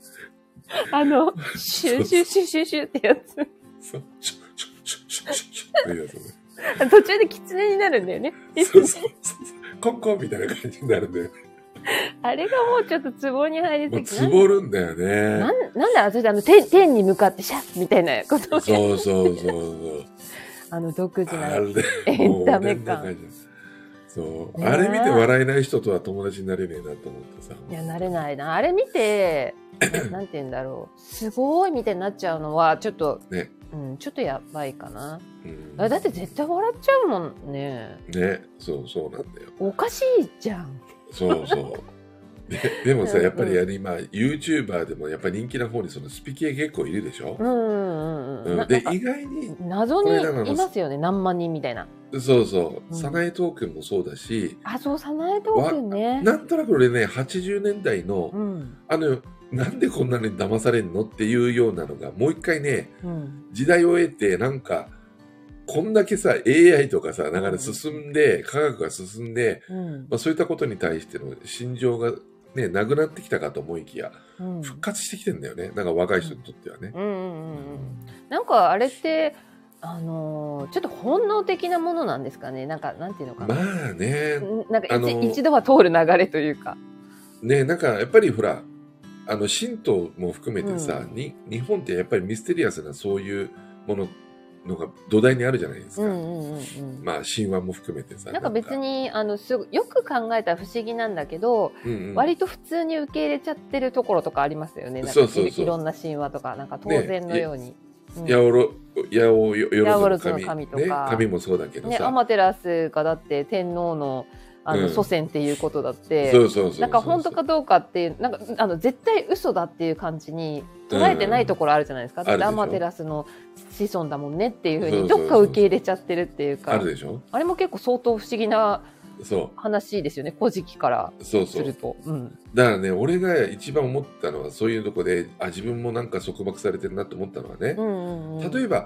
シューってやつ。 そう。シュってやつね。 途中でキツネになるんだよね。 そう。コンコンみたいな感じになるんだよね。 あれがもうちょっっと壺に入りすぎて。壺るんだよね。 なんだ、それで天に向かってシャッみたいなことを。 そう。 独自なエンタメ感。 そう。あれ見て笑えない人とは友達になれねえなと思ってさ。 いや、なれないな。あれ見て、なんて言うんだろう。すごいみたいになっちゃうのは、ちょっと、 ね。 ちょっとやばいかな。だって絶対笑っちゃうもんね。 ね。そうなんだよ。 おかしいじゃん。 そう。でもさ、やっぱり今、YouTuber でもやっぱり人気な方にそのスピ系結構いるでしょ。で、意外に。 謎にいますよね。何万人みたいな。 そう。早苗トークンもそうだし。 そう、早苗トークンね。 なんとなく俺ね、80年代の、なんでこんなに騙されんのっていうようなのが、もう一回ね、時代を得て、なんか、こんだけさ、AI とかさ、なんか進んで、科学が進んで、そういったことに対しての心情がね、なくなってきたかと思いきや、復活してきてんだよね。なんか若い人にとってはね。 なんかあれって、ちょっと本能的なものなんですかね。なんか、なんていうのかな。 まあね。 なんか一度は通る流れというか。 ね、なんかやっぱりほら、神道も含めてさ、日本ってやっぱりミステリアスなそういうもののが土台にあるじゃないですか。まあ神話も含めてさ。 なんか別によく考えたら不思議なんだけど、割と普通に受け入れちゃってるところとかありますよね。なんかいろんな神話とかなんか当然のように。 八百万の神とか、神もそうだけどさ。 天照がだって天皇の祖先っていうことだって、なんか本当かどうかっていう、なんか絶対嘘だっていう感じに捉えてないところあるじゃないですか。だって天照の子孫だもんねっていうふうにどっか受け入れちゃってるっていうか、 あるでしょ。 あれも結構相当不思議な話ですよね。古事記からすると。 だからね、俺が一番思ったのはそういうとこで、自分もなんか束縛されてるなと思ったのはね、例えば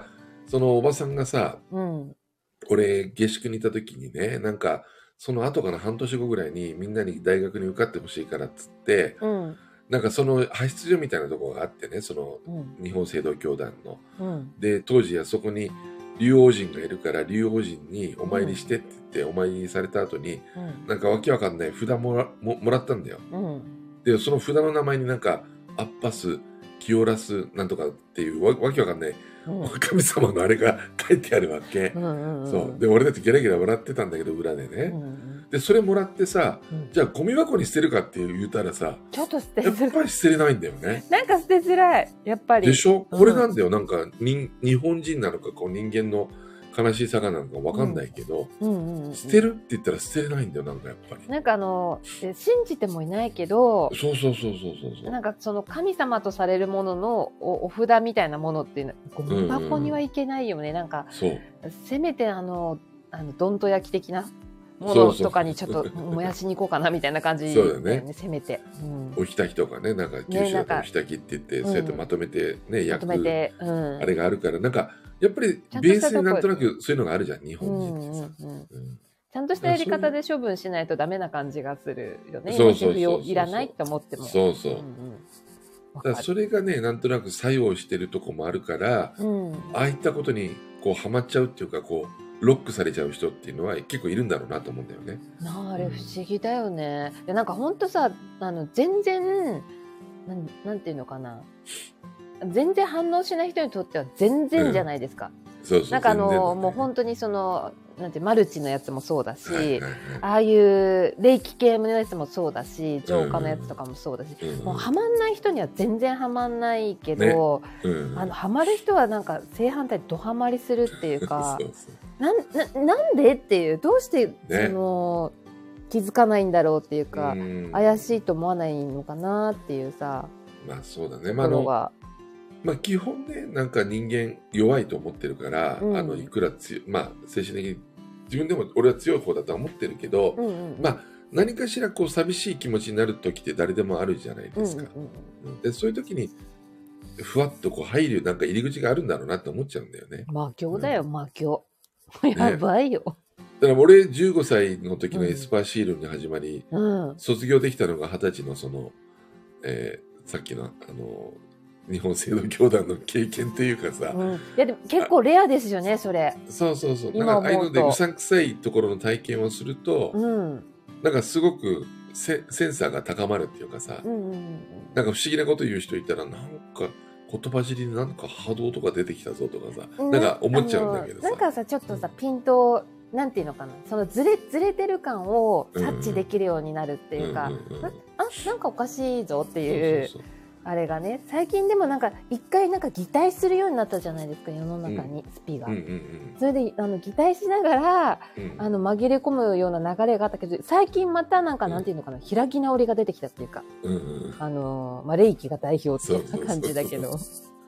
そのおばさんがさ、 うん。 俺、下宿にいた時にね、なんか、その後から半年後ぐらいにみんなに大学に受かってほしいからっつって、 うん。 なんかその派出所みたいなところがあってね、その日本聖道教団の。 うん。 で、当時はそこに竜王人がいるから、竜王人にお参りしてって言って、お参りされた後に、なんかわけわかんない札もらったんだよ。 うん。 で、その札の名前になんか、アッパス、清らす、なんとかっていうわけわかんない、神様のあれが書いてあるわけ。そう。で、俺だってゲラゲラ笑ってたんだけど、裏でね。で、それもらってさ、じゃあゴミ箱に捨てるかって言ったらさ、 ちょっと捨てづらい。 やっぱり捨てれないんだよね。 なんか捨てづらい。やっぱり。 でしょ？これなんだよ。なんか、日本人なのか、こう人間の悲しいさがなのかわかんないけど、捨てるって言ったら捨てれないんだよ、なんかやっぱり。 なんか信じてもいないけど、 そう。 なんかその神様とされるもののお札みたいなものっていうのは、ゴミ箱にはいけないよね。なんか、せめてどんと焼き的なものとかにちょっと燃やしに行こうかなみたいな感じだよね、せめて。 おひたきとかね、なんか九州だとおひたきって言って、そうやってまとめてね、焼く、あれがあるから、なんか、やっぱりベースになんとなくそういうのがあるじゃん、日本人ってさ。 ちゃんとしたやり方で処分しないとダメな感じがするよね。いらないと思っても。 そう。だからそれがね、なんとなく作用してるとこもあるから、ああいったことにこうハマっちゃうっていうか、こうロックされちゃう人っていうのは結構いるんだろうなと思うんだよね。 あれ不思議だよね。なんかほんとさ、全然なんていうのかな。全然反応しない人にとっては全然じゃないですか。なんかもう本当になんてマルチのやつもそうだし、ああいう霊気系のやつもそうだし、浄化のやつとかもそうだし、もうハマんない人には全然ハマんないけど、ハマる人はなんか正反対ドハマりするっていうか、なんでっていう、どうして気づかないんだろうっていうか、怪しいと思わないのかなっていうさ。 まあそうだね。まあ基本ね、なんか人間弱いと思ってるから、いくらまあ精神的に自分でも俺は強い方だとは思ってるけど、まあ何かしらこう寂しい気持ちになる時って誰でもあるじゃないですか。でそういう時にふわっとこう入るなんか入り口があるんだろうなって思っちゃうんだよね。 魔境だよ、魔境。やばいよ。 だから俺15歳の時のエスパーシールに始まり、卒業できたのが20歳のさっきの日本聖道教団の経験というかさ、 いやでも結構レアですよね、それ。 そうなんかああいうのでうさんくさいところの体験をすると、なんかすごくセンサーが高まるっていうかさ、なんか不思議なこと言う人いたら、なんか言葉尻になんか波動とか出てきたぞとかさ、なんか思っちゃうんだけどさ、 なんかさちょっとさピントなんていうのかな、そのずれてる感を察知できるようになるっていうか、なんかおかしいぞっていう。あれがね、最近でもなんか一回なんか擬態するようになったじゃないですか、世の中に、スピが。それで擬態しながら、紛れ込むような流れがあったけど、最近またなんかなんていうのかな、開き直りが出てきたっていうか、まあ、霊気が代表っていう感じだけど。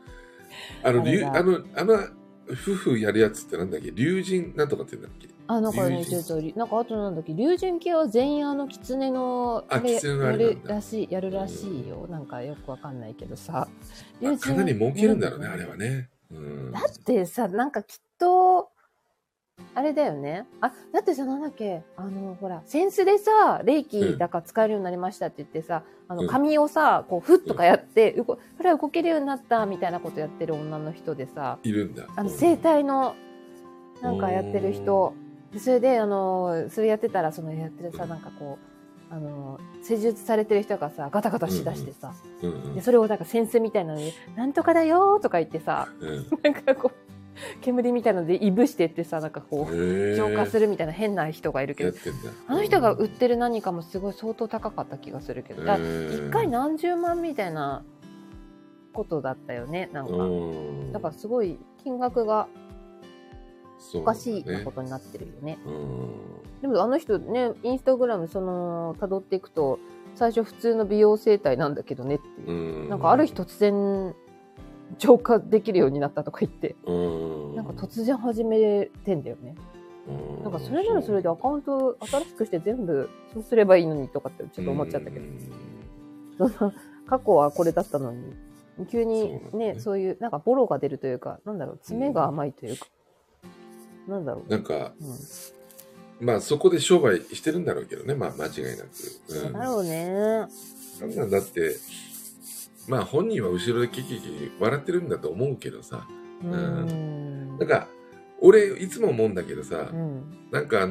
夫婦やるやつってなんだっけ、龍神なんとかって言うんだっけ。 なんかね、なんかあとなんだっけ、龍神系は全員狐のあれやるらしいよ。なんかよくわかんないけどさ。 かなり儲けるんだろうね、あれはね。 だってさ、なんかきっと、あれだよね。だってさ、なんだっけ、ほら、センスでさ、霊気だか使えるようになりましたって言ってさ、髪をさ、こう、ふっとかやって、これは動けるようになったみたいなことやってる女の人でさ、 いるんだ。 整体の、なんかやってる人、それで、それやってたら、やってるさ、なんかこう、施術されてる人がさ、ガタガタしだしてさ、でそれをなんかセンスみたいなのに、なんとかだよーとか言ってさ、なんかこう、煙みたいなのでいぶしてってさ、なんかこう、浄化するみたいな変な人がいるけど、あの人が売ってる何かもすごい相当高かった気がするけど、一回何十万みたいなことだったよね、なんか。だからすごい金額が、おかしいなことになってるよね。でもあの人ね、インスタグラム辿っていくと、最初普通の美容整体なんだけどねっていう。なんかある日突然、浄化できるようになったとか言って、なんか突然始めてんだよね。なんかそれならそれでアカウント新しくして全部そうすればいいのにとかってちょっと思っちゃったけど。過去はこれだったのに、 急にね、そういう、なんかボロが出るというか、なんだろう、爪が甘いというか、なんだろう。 なんか、まあそこで商売してるんだろうけどね、まあ間違いなく。 そうだろうね。 なんなんだって、まあ本人は後ろでキキキ笑ってるんだと思うけどさ。なんか、俺いつも思うんだけどさ、なんか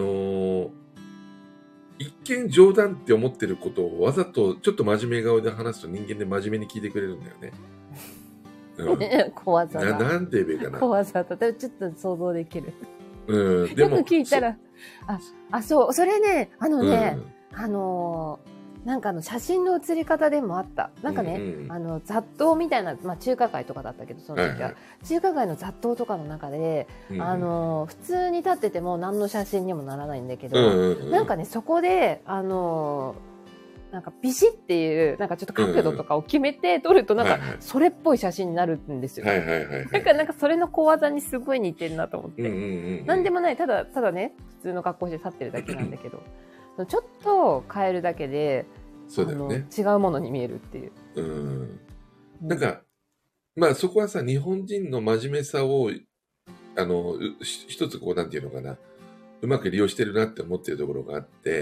一見冗談って思ってることをわざとちょっと真面目顔で話すと人間で真面目に聞いてくれるんだよね。 小技だ。 なんて言えばいいかな。 小技だ。ちょっと想像できる。 でもよく聞いたら、そう、それね、なんか写真の写り方でもあった。なんかね、雑踏みたいな、まあ中華街とかだったけど、その時は。中華街の雑踏とかの中で、普通に立ってても何の写真にもならないんだけど、なんかね、そこで、なんかビシッっていう、なんかちょっと角度とかを決めて撮ると、なんかそれっぽい写真になるんですよ。なんかそれの小技にすごい似てるなと思って。なんでもない、ただね、普通の格好して立ってるだけなんだけど、ちょっと変えるだけで、 そうだよね、 違うものに見えるっていう。 なんか、まあそこはさ、日本人の真面目さを、一つこう、なんていうのかな、うまく利用してるなって思ってるところがあって、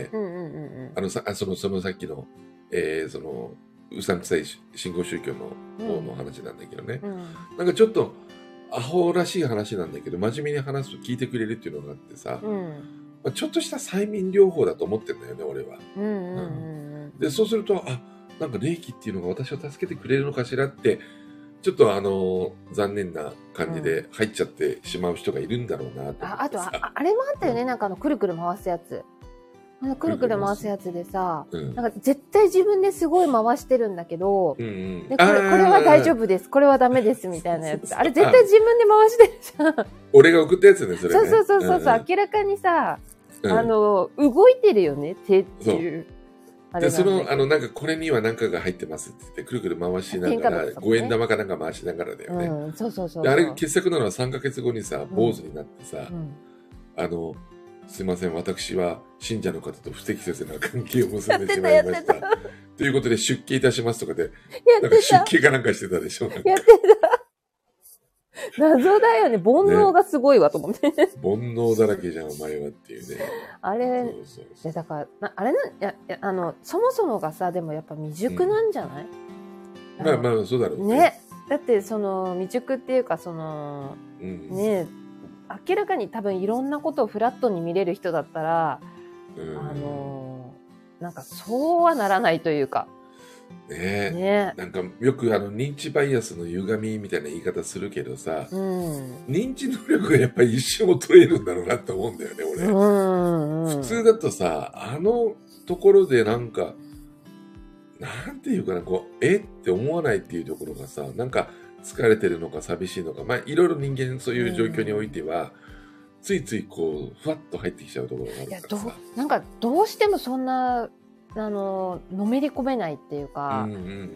そのさっきの、その、うさんくさい新興宗教の方の話なんだけどね。なんかちょっと、アホらしい話なんだけど、真面目に話すと聞いてくれるっていうのがあってさ、ちょっとした催眠療法だと思ってるんだよね、俺は。で、そうすると、なんか霊気っていうのが私を助けてくれるのかしらって、ちょっと残念な感じで入っちゃってしまう人がいるんだろうなと。 あとあれもあったよね、なんかくるくる回すやつ。くるくる回すやつでさ、なんか絶対自分ですごい回してるんだけど、でこれは大丈夫です、これはダメですみたいなやつ。あれ絶対自分で回してるじゃん。 俺が送ったやつね、それね。 そう、明らかにさ、動いてるよね、手っていう。 で、なんかこれには何かが入ってますって言って、くるくる回しながら、5円玉かなんか回しながらだよね。あれ、傑作なのは3ヶ月後にさ、坊主になってさ、すいません、私は信者の方と不適切な関係を結んでしまいました。ということで出家いたしますとかで、なんか出家かなんかしてたでしょ。やってた。 謎だよね。煩悩がすごいわと思って。 煩悩だらけじゃん、お前はっていうね。 あれ、だから、あれそもそもがさ、でもやっぱ未熟なんじゃない？ まあ、そうだろうね。だって、未熟っていうか、ね、明らかに多分いろんなことをフラットに見れる人だったら、なんかそうはならないというか。 ね、なんかよく認知バイアスの歪みみたいな言い方するけどさ、認知能力がやっぱり一瞬衰えるんだろうなと思うんだよね、俺。普通だとさ、ところでなんか、なんていうかな、って思わないっていうところがさ、なんか疲れてるのか寂しいのか、まあいろいろ人間そういう状況においては、ついついこう、ふわっと入ってきちゃうところがあるからさ。 なんかどうしてもそんな、のめり込めないっていうか、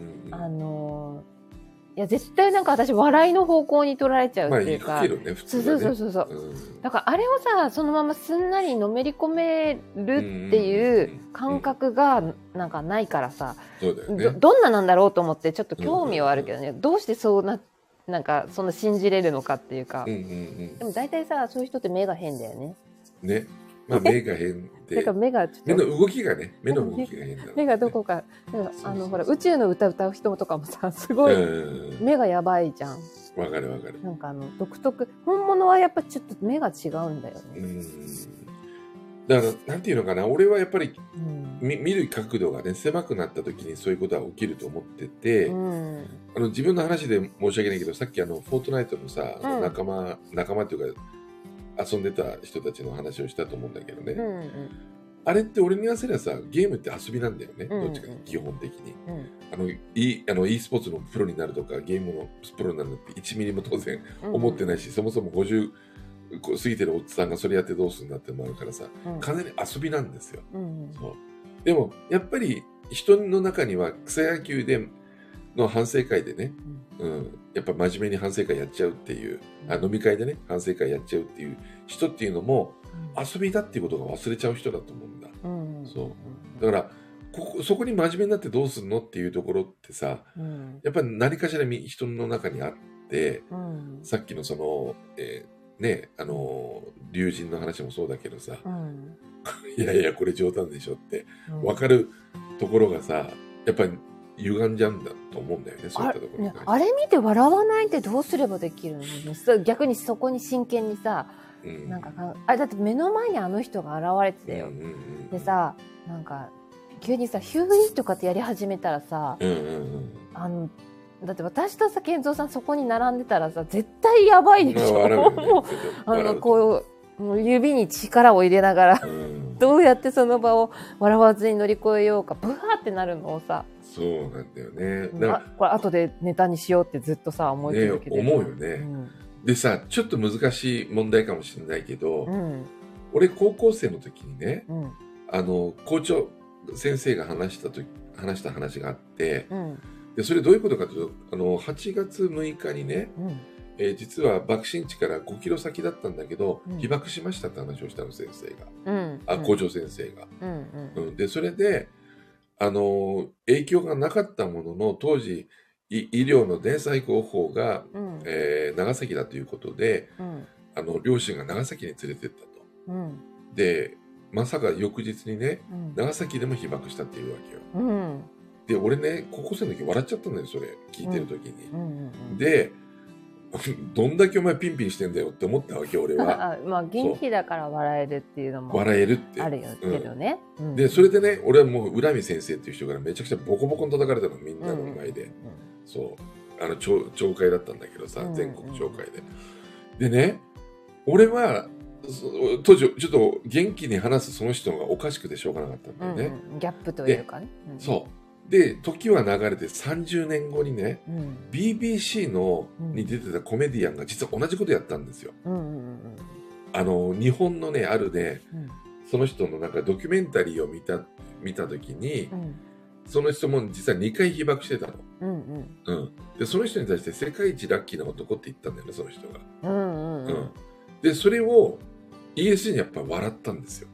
いや絶対なんか私笑いの方向に取られちゃうっていうか、 まあ、いくけどね、普通はね。 そう、だからあれをさ、そのまますんなりのめり込めるっていう感覚がなんかないからさ、どんななんだろうと思ってちょっと興味はあるけどね、どうしてそうなんかそんな信じれるのかっていうか、でも大体さ、そういう人って目が変だよね。 ね。まあ目が変で。目の動きがね、目の動きが変だ。 目がどこか、ほら、宇宙の歌歌う人とかもさ、すごい、目がやばいじゃん。 わかる。 なんか独特、本物はやっぱちょっと目が違うんだよね。 だから、なんていうのかな、俺はやっぱり、見る角度がね、狭くなった時にそういうことは起きると思ってて、自分の話で申し訳ないけど、さっきフォートナイトのさ、仲間っていうか、遊んでた人たちの話をしたと思うんだけどね、あれって俺に言わせればさ、ゲームって遊びなんだよね、どっちか基本的に。e スポーツのプロになるとかゲームのプロになるのって1ミリも当然思ってないし、そもそも50過ぎてるおっさんがそれやってどうするんだってのもあるからさ、完全に遊びなんですよ。そうでもやっぱり人の中には草野球での反省会でね、やっぱ真面目に反省会やっちゃうっていう、飲み会でね反省会やっちゃうっていう人っていうのも、遊びだっていうことが忘れちゃう人だと思うんだ。そうだからそこに真面目になってどうするのっていうところってさ、やっぱり何かしら人の中にあって、さっきのその、ね、龍神の話もそうだけどさ、いやいや、これ冗談でしょって分かるところがさ、やっぱり歪んじゃうんだと思うんだよね、そういったところに。 あれ見て笑わないってどうすればできるの？逆にそこに真剣にさ、なんかあれだって目の前にあの人が現れてたよ。でさ、なんか急にさヒューイとかってやり始めたらさ、だって私とさ健三さんそこに並んでたらさ絶対やばいでしょ。もうこう指に力を入れながらどうやってその場を笑わずに乗り越えようかブワーってなるのをさ。 そうなんだよね。 これ後でネタにしようってずっとさ思い続けてる。 思うよね。でさ、ちょっと難しい問題かもしれないけど、俺高校生の時にね、校長先生が話した話があって、でそれどういうことかというと、8月6日にね、実は爆心地から5キロ先だったんだけど、被爆しましたって話をしたの先生が、校長先生が。でそれで影響がなかったものの、当時医療の電災方法が、長崎だということで、両親が長崎に連れてったと。でまさか翌日にね、長崎でも被爆したっていうわけよ。で俺ね、高校生の時笑っちゃったんだよ、それ聞いてる時に。でどんだけお前ピンピンしてんだよって思ったわけ俺は。 まあ元気だから笑えるっていうのも笑えるってあるよけどね。 でそれでね、俺はもう浦見先生っていう人からめちゃくちゃボコボコに叩かれたの、みんなの前で。そう町会だったんだけどさ、全国町会で。でね、俺は当時ちょっと元気に話すその人がおかしくてしょうがなかったんだよね。 ギャップというかね。 そうで時は流れて30年後にね、BBC に出てたコメディアンが実は同じことやったんですよ。日本のねあるね、その人のなんかドキュメンタリーを見た時に、その人も実は2回被爆してたの。でその人に対して世界一ラッキーな男って言ったんだよね、その人が。でそれを ESG にやっぱ笑ったんですよ。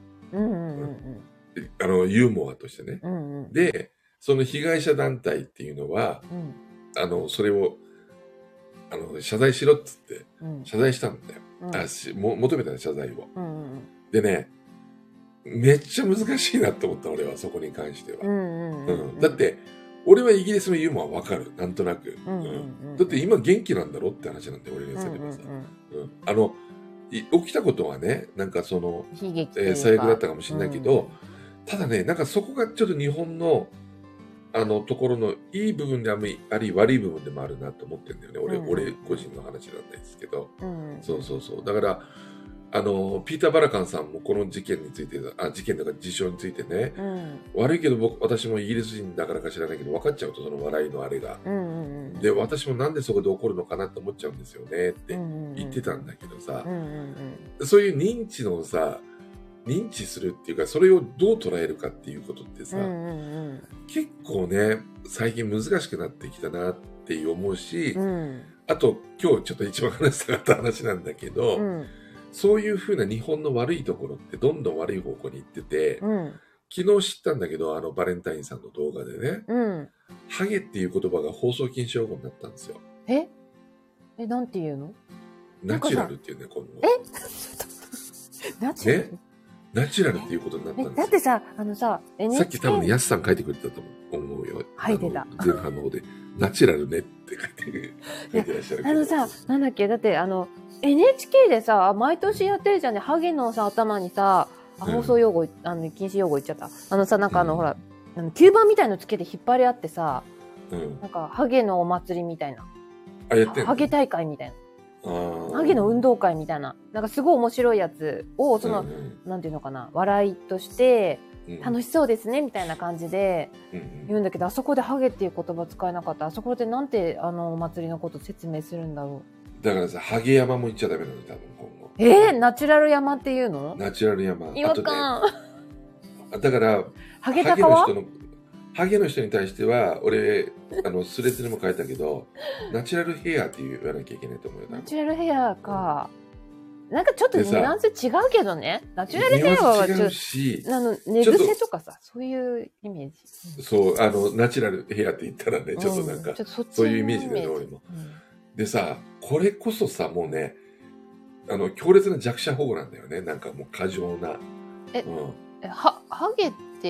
ユーモアとしてね。でその被害者団体っていうのは、それを謝罪しろっつって謝罪したんだよ。求めたね、謝罪を。でね、めっちゃ難しいなって思った、俺はそこに関しては。だって俺はイギリスのユーモアわかる、なんとなく。だって今元気なんだろって話なんだよ、俺にすればさ。起きたことはね、なんかその最悪だったかもしれないけど、ただね、なんかそこがちょっと日本のところのいい部分であり悪い部分でもあるなと思ってるんだよね。俺個人の話なんですけど。そう。だからピーター・バラカンさんもこの事件について、事件とか事象についてね、悪いけど私もイギリス人だからか知らないけど分かっちゃうと、その笑いのあれが。で私もなんでそこで起こるのかなって思っちゃうんですよねって言ってたんだけどさ、そういう認知のさ、認知するっていうか、それをどう捉えるかっていうことってさ、結構ね最近難しくなってきたなって思うし、あと今日ちょっと一番話したかった話なんだけど、そういうふうな日本の悪いところってどんどん悪い方向に行ってて、昨日知ったんだけど、バレンタインさんの動画でね、ハゲっていう言葉が放送禁止用語になったんですよ。 なんて言うの？ ナチュラルっていうね、今後。 ナチュラル？ ね、ナチュラルっていうことになったんですよ。 だってさ、 さっき多分ヤスさん書いてくれたと思うよ。 出た。 前半の方で。ナチュラルねって書いてらっしゃるけど。 さ、なんだっけ、だってNHK でさ、毎年やってるじゃんね、ハゲのさ、頭にさ、放送用語、禁止用語言っちゃった。なんかほら、吸盤みたいのつけて引っ張り合ってさ、なんか、ハゲのお祭りみたいな。 やってんの？ ハゲ大会みたいな。ハゲの運動会みたいな。なんかすごい面白いやつを、なんていうのかな、笑いとして、楽しそうですね、みたいな感じで言うんだけど、あそこでハゲっていう言葉使えなかった。あそこでなんてお祭りのこと説明するんだろう。だからさ、ハゲ山も言っちゃダメなの、多分今後。ナチュラル山っていうの？ ナチュラル山。 違和感。 だから、 ハゲタカは？ ハゲの人に対しては、俺、スレッズにも書いたけど、ナチュラルヘアって言わなきゃいけないと思うよ。 ナチュラルヘアか。 なんかちょっとニュアンス違うけどね。ナチュラルヘアはちょっと、寝癖とかさ、そういうイメージ。 そう、ナチュラルヘアって言ったらね、ちょっとなんか、そういうイメージだよね、俺も。でさ、これこそさ、もうね、強烈な弱者保護なんだよね。なんかもう過剰な。 ハゲって、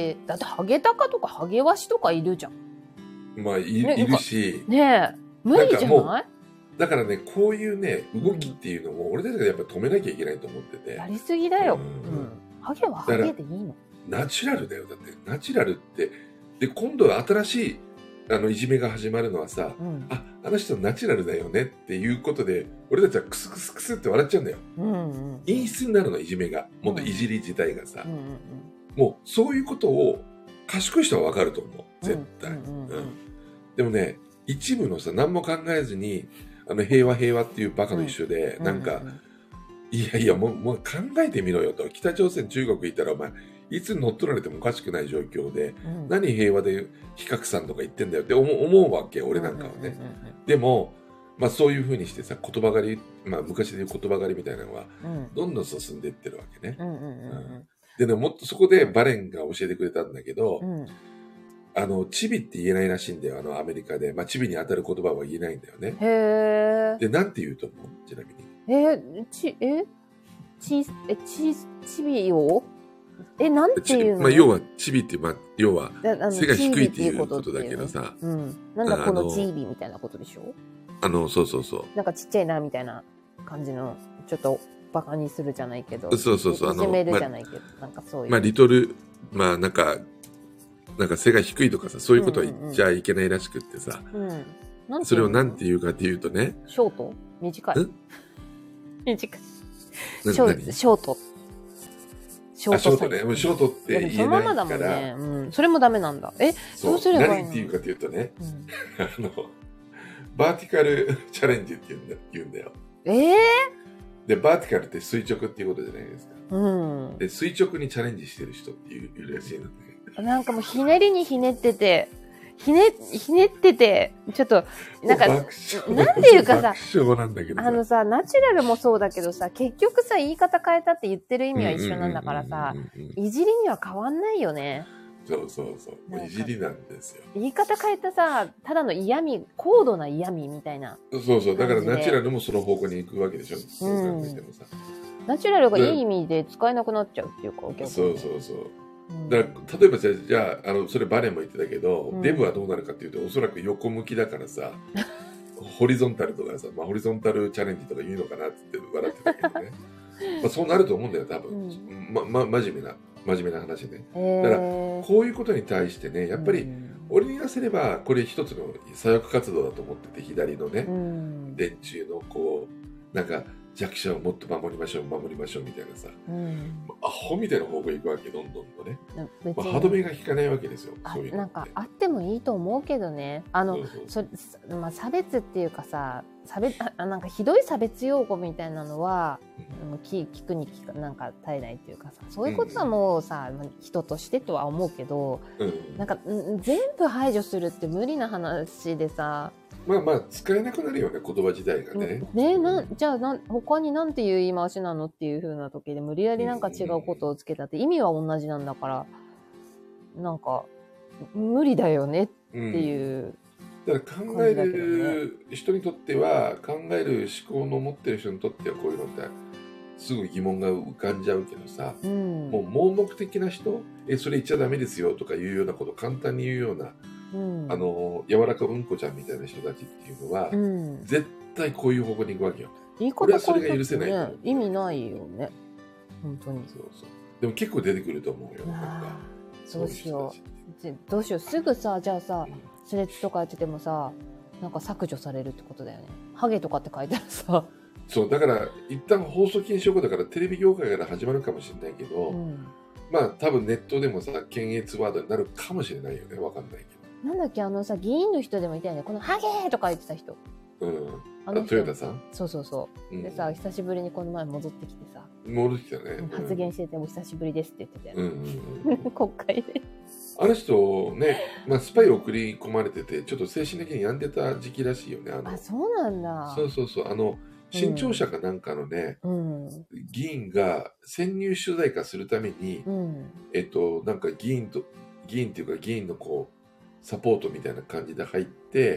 だってハゲタカとかハゲワシとかいるじゃん。 まあ、いるし。 ねえ、無理じゃない？ だからね、こういうね、動きっていうのも、俺たちがやっぱ止めなきゃいけないと思ってて。 やりすぎだよ。ハゲはハゲでいいの？ ナチュラルだよ。だって、ナチュラルって、で、今度は新しい、いじめが始まるのはさ、あの人ナチュラルだよねっていうことで、俺たちはクスクスクスって笑っちゃうんだよ。陰湿になるの、いじめが。もっといじり自体がさ。もう、そういうことを、賢い人はわかると思う。絶対。でもね、一部のさ、何も考えずに、平和平和っていうバカと一緒で、なんか、いやいや、もう考えてみろよと。北朝鮮、中国行ったら、お前、いつ乗っ取られてもおかしくない状況で、何平和で非核さんとか言ってんだよって思うわけ、俺なんかはね。でも、まあそういうふうにしてさ、言葉狩り、まあ昔で言う言葉狩りみたいなのは、どんどん進んでいってるわけね。でね、もっとそこでバレンが教えてくれたんだけど、チビって言えないらしいんだよ、アメリカで。まあ、チビに当たる言葉は言えないんだよね。 へー。 で、なんて言うと思う？ちなみに。 チビをなんていうの？ まあ、要は、チビって、まあ、要は、背が低いっていうことだけどさ。 なんだこのチビみたいなことでしょ？ そうそうそう。 なんかちっちゃいな、みたいな感じの、ちょっとバカにするじゃないけど。 そうそうそう。 いじめるじゃないけど、なんかそういう。 まあ、リトル、まあ、なんか背が低いとかさ、そういうことは言っちゃいけないらしくってさ。それをなんて言うかっていうとね。 ショート？短い。短い。ショート。 ショートね。もうショートって言えないから。そのままだもんね。それもダメなんだ。どうすればいいの？ 何っていうかっていうとね、バーティカルチャレンジって言うんだよ。で、バーティカルって垂直っていうことじゃないですか。で、垂直にチャレンジしてる人っているらしいのね。 なんかもうひねりにひねってて、ちょっと、なんか、なんていうかさ、ナチュラルもそうだけどさ、結局さ、言い方変えたって言ってる意味は一緒なんだからさ、いじりには変わんないよね。 そうそうそう。いじりなんですよ。 言い方変えたさ、ただの嫌味、高度な嫌味みたいな。 そうそう。だからナチュラルもその方向に行くわけでしょ。そう考えてもさ。 ナチュラルがいい意味で使えなくなっちゃうっていうか、 そうそうそう。だから例えばじゃあ、それバレンも言ってたけど、デブはどうなるかっていうと、おそらく横向きだからさ、ホリゾンタルとかさ、まあ、ホリゾンタルチャレンジとか言うのかなって笑ってたけどね。まあそうなると思うんだよ、多分。真面目な話ね。だから、こういうことに対してね、やっぱり、俺に言わせれば、これ一つの左翼活動だと思ってて、左のね、電柱のこう、なんか、弱者をもっと守りましょうみたいなさ、アホみたいな方向に行くわけ、どんどんとね。歯止めが効かないわけですよ、そういうの。 なんかあってもいいと思うけどね。まあ、差別っていうかさ、なんかひどい差別用語みたいなのは、聞くになんか絶えないっていうかさ、そういうことはもうさ、人としてとは思うけど、なんか全部排除するって無理な話でさ、 まあ使えなくなるよね、言葉自体がね。 じゃあ他になんていう言い回しなのっていう風な時で無理やりなんか違うことをつけたって意味は同じなんだから、なんか無理だよねっていう。 だから考える人にとっては、考える思考の持ってる人にとってはこういうのってすぐ疑問が浮かんじゃうけどさ、もう盲目的な人、それ言っちゃダメですよとかいうようなことを簡単に言うような、柔らかうんこちゃんみたいな人たちっていうのは、絶対こういう方向に行くわけよ。これはそれが許せない、 意味ないよね、本当に。 そうそう。でも結構出てくると思うよ。 どうしよう。すぐさ、じゃあさ、スレッズとかやっててもさ、なんか削除されるってことだよね。ハゲとかって書いたらさ。 そう、だから一旦放送禁止用語だからテレビ業界から始まるかもしれないけど、まあ多分ネットでもさ、検閲ワードになるかもしれないよね。わかんないけど。 なんだっけ、議員の人でもいたよね。このハゲーとか言ってた人。 豊田さん？ そうそうそう。でさ、久しぶりにこの前戻ってきてさ。 戻ってきたね。 発言してても久しぶりですって言ってたよね。国会で。 あの人ね、まあ、スパイを送り込まれてて、ちょっと精神的に病んでた時期らしいよね。 そうなんだ。 そうそうそう。 新潮社かなんかのね、議員が潜入取材化するために、なんか議員っていうか議員のこうサポートみたいな感じで入って、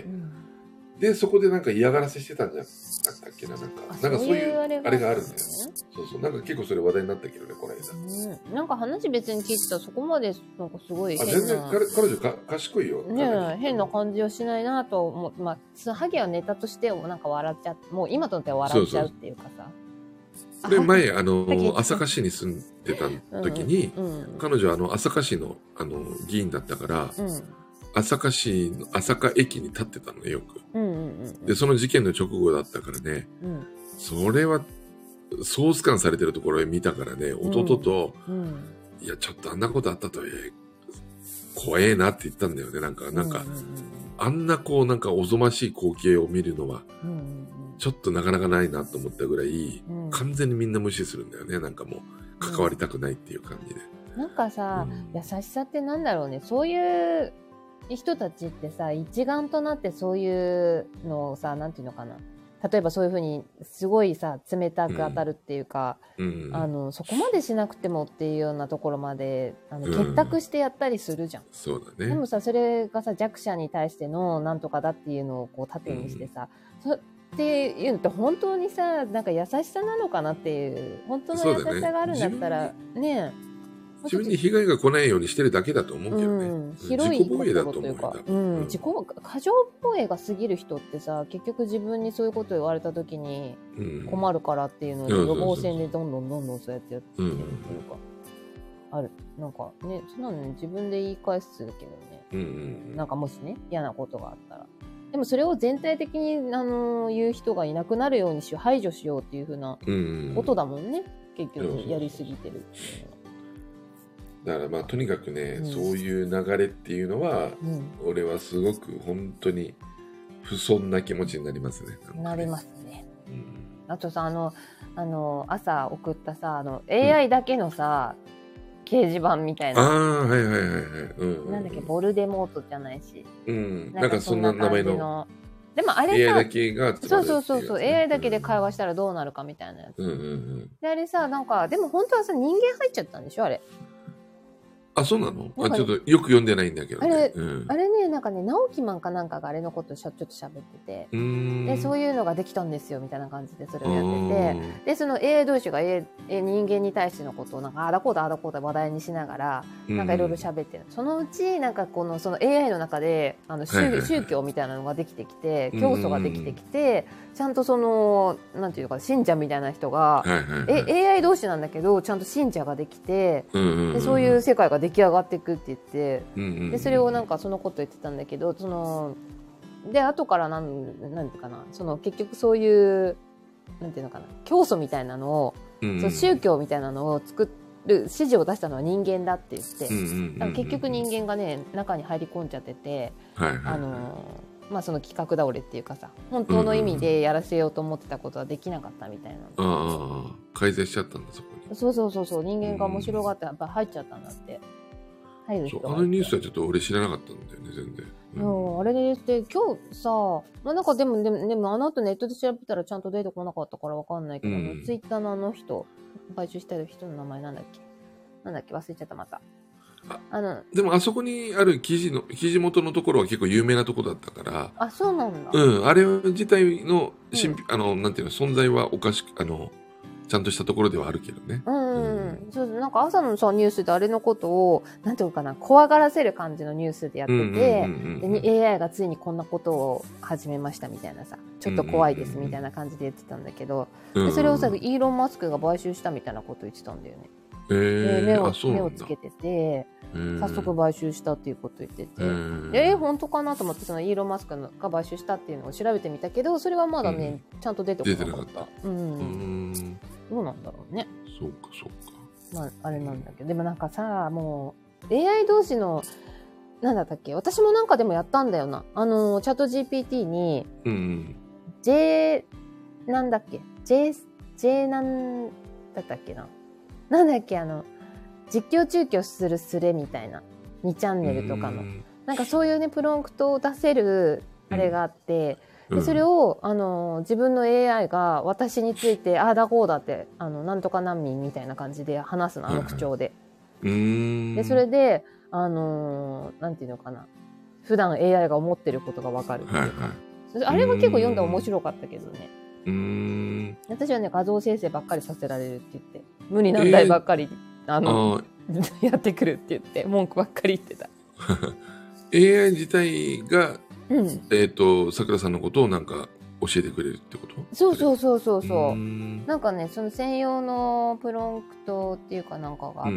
でそこでなんか嫌がらせしてたんじゃなかったっけな、なんかそういうあれがあるんだよね。そうそう、なんか結構それ話題になったけどね、この間。 なんか話別に聞いてたらそこまでなんかすごい変な。 全然彼女賢いよ。 ね、変な感じはしないなと思う。まあハゲはネタとしてなんか笑っちゃって、もう今となっては笑っちゃうっていうかさ。 で前朝霞市に住んでた時に、彼女は朝霞市の議員だったから。朝霞市の朝霞駅に立ってたのね、よく。で、その事件の直後だったからね、それは、ソース感されてるところへ見たからね、弟と、いや、ちょっとあんなことあったと怖えなって言ったんだよね、なんか、あんなこう、なんかおぞましい光景を見るのは、ちょっとなかなかないなと思ったぐらい、完全にみんな無視するんだよね、なんかもう、関わりたくないっていう感じで。 なんかさ、優しさってなんだろうね、そういう、人たちってさ、一丸となってそういうのをさ、なんていうのかな。例えばそういうふうに、すごいさ、冷たく当たるっていうか、そこまでしなくてもっていうようなところまで、結託してやったりするじゃん。 そうだね。 でもさ、それがさ、弱者に対してのなんとかだっていうのをこう盾にしてさ、っていうのって本当にさ、なんか優しさなのかなっていう、本当の優しさがあるんだったら、ねえ、 自分に被害が来ないようにしてるだけだと思うけどね。 広い自己防衛だと思うよ。 過剰防衛が過ぎる人ってさ、結局自分にそういうこと言われた時に困るからっていうので、予防線でどんどんそうやってやってるっていうか、ある。なんかね、そんなのね、自分で言い返すけどね。なんかもしね、嫌なことがあったら。でもそれを全体的に言う人がいなくなるように排除しようっていうふうなことだもんね。結局やりすぎてるっていうのは。 だからまあとにかくね、そういう流れっていうのは、俺はすごく本当に不遜な気持ちになりますね。 なりますね。あとさ、朝送ったさ、AI だけのさ、掲示板みたいな。なんだっけ、ボルデモートじゃないし。 なんかそんな名前の。 でもあれさ、 AI だけがそう、AI だけで会話したらどうなるかみたいなやつ。で、あれさ、なんか、でも本当はさ、人間入っちゃったんでしょ、あれ。 あ、そうなの？ちょっとよく読んでないんだけどね。 あれね、なんかね、直木マンかなんかがあれのことちょっと喋ってて、で、そういうのができたんですよ、みたいな感じでそれをやってて、で、その AI 同士が人間に対してのことを、なんか、あだこうだ話題にしながら、なんかいろいろ喋ってる。そのうち、なんかその AI の中で、宗教みたいなのができてきて、教祖ができてきて、ちゃんとなんていうか、信者みたいな人が、AI 同士なんだけど、ちゃんと信者ができて、でそういう世界が出来上がっていくって言って、でそれをなんかそのこと言ってたんだけど、で後からなんていうかな、結局そういうなんていうのかな、教祖みたいなのを、その宗教みたいなのを作る指示を出したのは人間だって言って、結局人間がね中に入り込んじゃってて、まあその企画倒れっていうかさ、本当の意味でやらせようと思ってたことはできなかったみたいな。 改善しちゃったんだ、そこに。 そう、人間が面白がってやっぱ入っちゃったんだって。 あのニュースはちょっと俺知らなかったんだよね、全然。 あれで今日さ、まあ、なんかでもあの後ネットで調べたらちゃんと出てこなかったからわかんないけど、ツイッターのあの人、買収した人の名前なんだっけ忘れちゃったまた。 でもあそこにある記事元のところは結構有名なところだったから。 あ、そうなんだ。 あれ自体のなんていうの、存在はおかしく、ちゃんとしたところではあるけどね。 そう、なんか朝のさニュースであれのことをなんていうかな、怖がらせる感じのニュースでやってて、AI がついにこんなことを始めましたみたいなさ、ちょっと怖いですみたいな感じで言ってたんだけど、でそれをさイーロン・マスクが買収したみたいなこと言ってたんだよね。目をつけてて、早速買収したっていうこと言ってて、本当かなと思って、そのイーロン・マスクが買収したっていうのを調べてみたけど、それはまだね、ちゃんと出てこなかった。どうなんだろうね。 そうか。 まあ、あれなんだけど、でもなんかさ、もう AI 同士のなんだったっけ、私もなんかでもやったんだよな。チャット GPT に、なんだっけ、J なんだったっけな。なんだっけ、実況中継するスレみたいな。2チャンネルとかの。なんかそういうね、プロンプトを出せる、あれがあって、 でそれを、自分の AI が私について、ああだこうだって、なんとか難民みたいな感じで話すの、口調で。で、それで、なんていうのかな。普段 AI が思ってることがわかるっていうか。あれも結構読んで面白かったけどね。私はね、画像生成ばっかりさせられるって言って、無理難題ばっかり、やってくるって言って、文句ばっかり言ってた。 AI 自体が、さくらさんのことをなんか教えてくれるってこと？ そう。なんかね、その専用のプロンプトっていうかなんかがあって、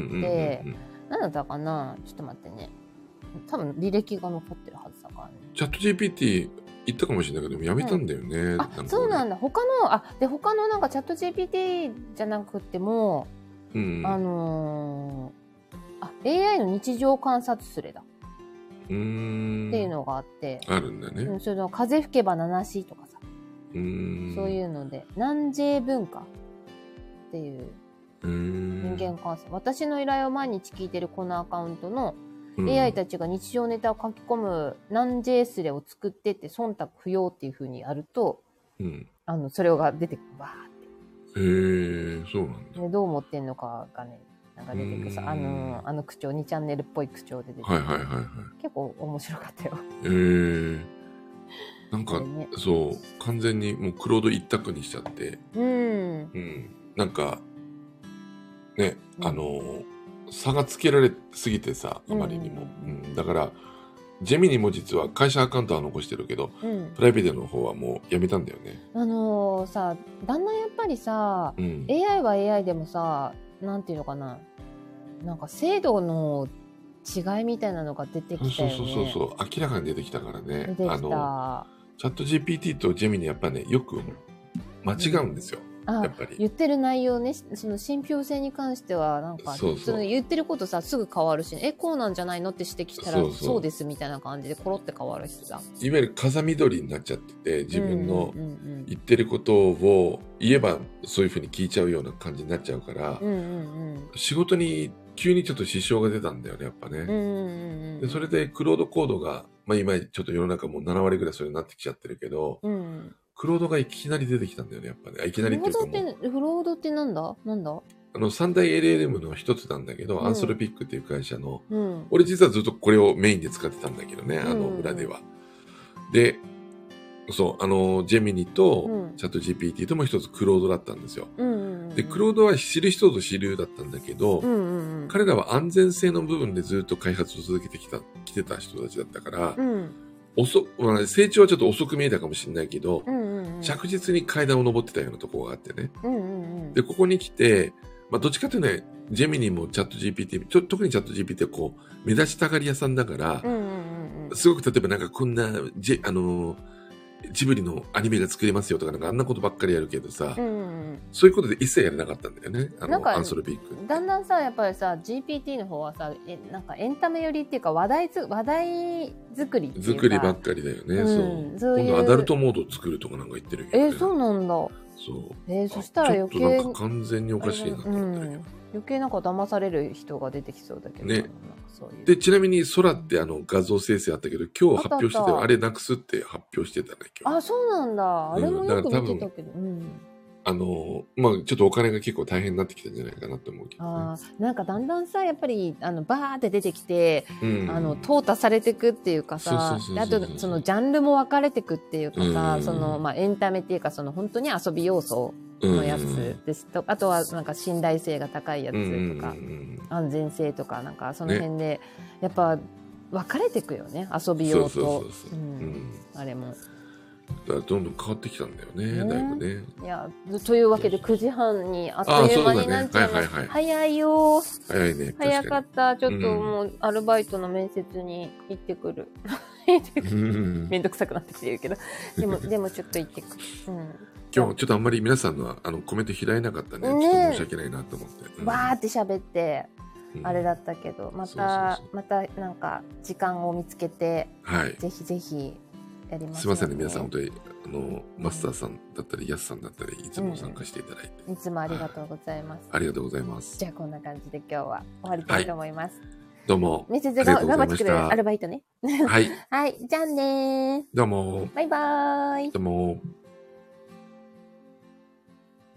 なんだったかな？ちょっと待ってね。多分履歴が残ってるはずだからね。 チャット GPT 言ったかもしれないけど、やめたんだよね。 そうなんだ。他のなんかチャット GPT じゃなくても、AI の日常観察スレだ。っていうのがあって。 あるんだね。 その風吹けば七しとかさ。そういうので、南 J 文化っていう人間観察。私の依頼を毎日聞いてるこのアカウントのAI たちが日常ネタを書き込む南 J スレを作ってって忖度不要っていう風にやると、それが出てくる。わーって。 そうなんだ。 でどう思ってんのかがね、なんか出てくるさ、口調、2チャンネルっぽい口調で出てくる。結構面白かったよ。 なんか、そう、完全にもうクロード一択にしちゃって、なんか、ね、差がつけられすぎてさ、あまりにも。だから、ジェミニも実は会社アカウントは残してるけど、プライベートの方はもうやめたんだよね。 さ、だんだんやっぱりさ、AI は AI でもさ、なんていうのかな、なんか精度の違いみたいなのが出てきたよね。 そう、明らかに出てきたからね。 出てきた。 チャット GPT とジェミニやっぱね、よく間違うんですよ。やっぱり言ってる内容ね、その信憑性に関してはなんかその言ってることさすぐ変わるし、ね、こうなんじゃないのって指摘したらそうですみたいな感じでコロって変わるしさ、 いわゆる風見鶏になっちゃってて、自分の言ってることを言えばそういうふうに聞いちゃうような感じになっちゃうから、仕事に急にちょっと支障が出たんだよね、やっぱね。でそれでクロードコードが、今ちょっと世の中もう7割ぐらいそれになってきちゃってるけど、クロードがいきなり出てきたんだよね、やっぱね。いきなりっていうかもう。 フロードってなんだ三大 LLM の一つなんだけど、アンソロピックっていう会社の、俺実はずっとこれをメインで使ってたんだけどね、裏では。で、そう、ジェミニとチャット GPT とも一つクロードだったんですよ。で、クロードは知る人ぞ知るだったんだけど、彼らは安全性の部分でずっと開発を続けてきてた人たちだったから、成長はちょっと遅く見えたかもしれないけど、着実に階段を登ってたようなところがあってね。で、ここに来て、どっちかというとね、ジェミニもチャット GPT、特にチャット GPT はこう、目立ちたがり屋さんだから、すごく例えばなんかこんな、ジブリのアニメが作れますよとか、なんかあんなことばっかりやるけどさ、そういうことで一切やらなかったんだよね、アンソロピック。 だんだんさ、やっぱりさ、GPT の方はさ、なんかエンタメ寄りっていうか、話題作りっていうか。 作りばっかりだよね、そう。今度アダルトモードを作るとかなんか言ってるけど、ね。 そうなんだ。 そう。 そしたら余計。 ちょっとなんか完全におかしいなと思ったけど。 余計なんか騙される人が出てきそうだけどね。で、ちなみに空って画像生成あったけど、今日発表してたよ。あれなくすって発表してたね、 今日。そうなんだ。あれもよく見てたけど。 ちょっとお金が結構大変になってきたんじゃないかなと思うけど、ね。 なんかだんだんさ、やっぱり、バーって出てきて、淘汰されてくっていうかさ、あと、そのジャンルも分かれてくっていうかさ、エンタメっていうか、本当に遊び要素のやつですと、あとはなんか信頼性が高いやつとか、安全性とか、なんかその辺で、やっぱ分かれてくよね、遊び用と、あれも。 だからどんどん変わってきたんだよね、だいぶね。 いや、というわけで9時半にあっという間になっちゃいました。早いよ。 早いね。 早かった。ちょっともうアルバイトの面接に行ってくる。めんどくさくなってきてるけど。でもちょっと行ってくる。 今日ちょっとあんまり皆さんのコメント開いなかったね。ちょっと申し訳ないなと思って。 バーって喋って、あれだったけど、またなんか時間を見つけて、ぜひぜひ、 すいませんね、皆さん、本当にマスターさんだったり、ヤスさんだったり、いつも参加していただいて。 いつもありがとうございます。 ありがとうございます。 じゃあ、こんな感じで今日は終わりたいと思います。 どうも。 面接頑張ってくれるアルバイトね。 はい。 はい。じゃあねー。 どうも。 バイバーイ。 どうも。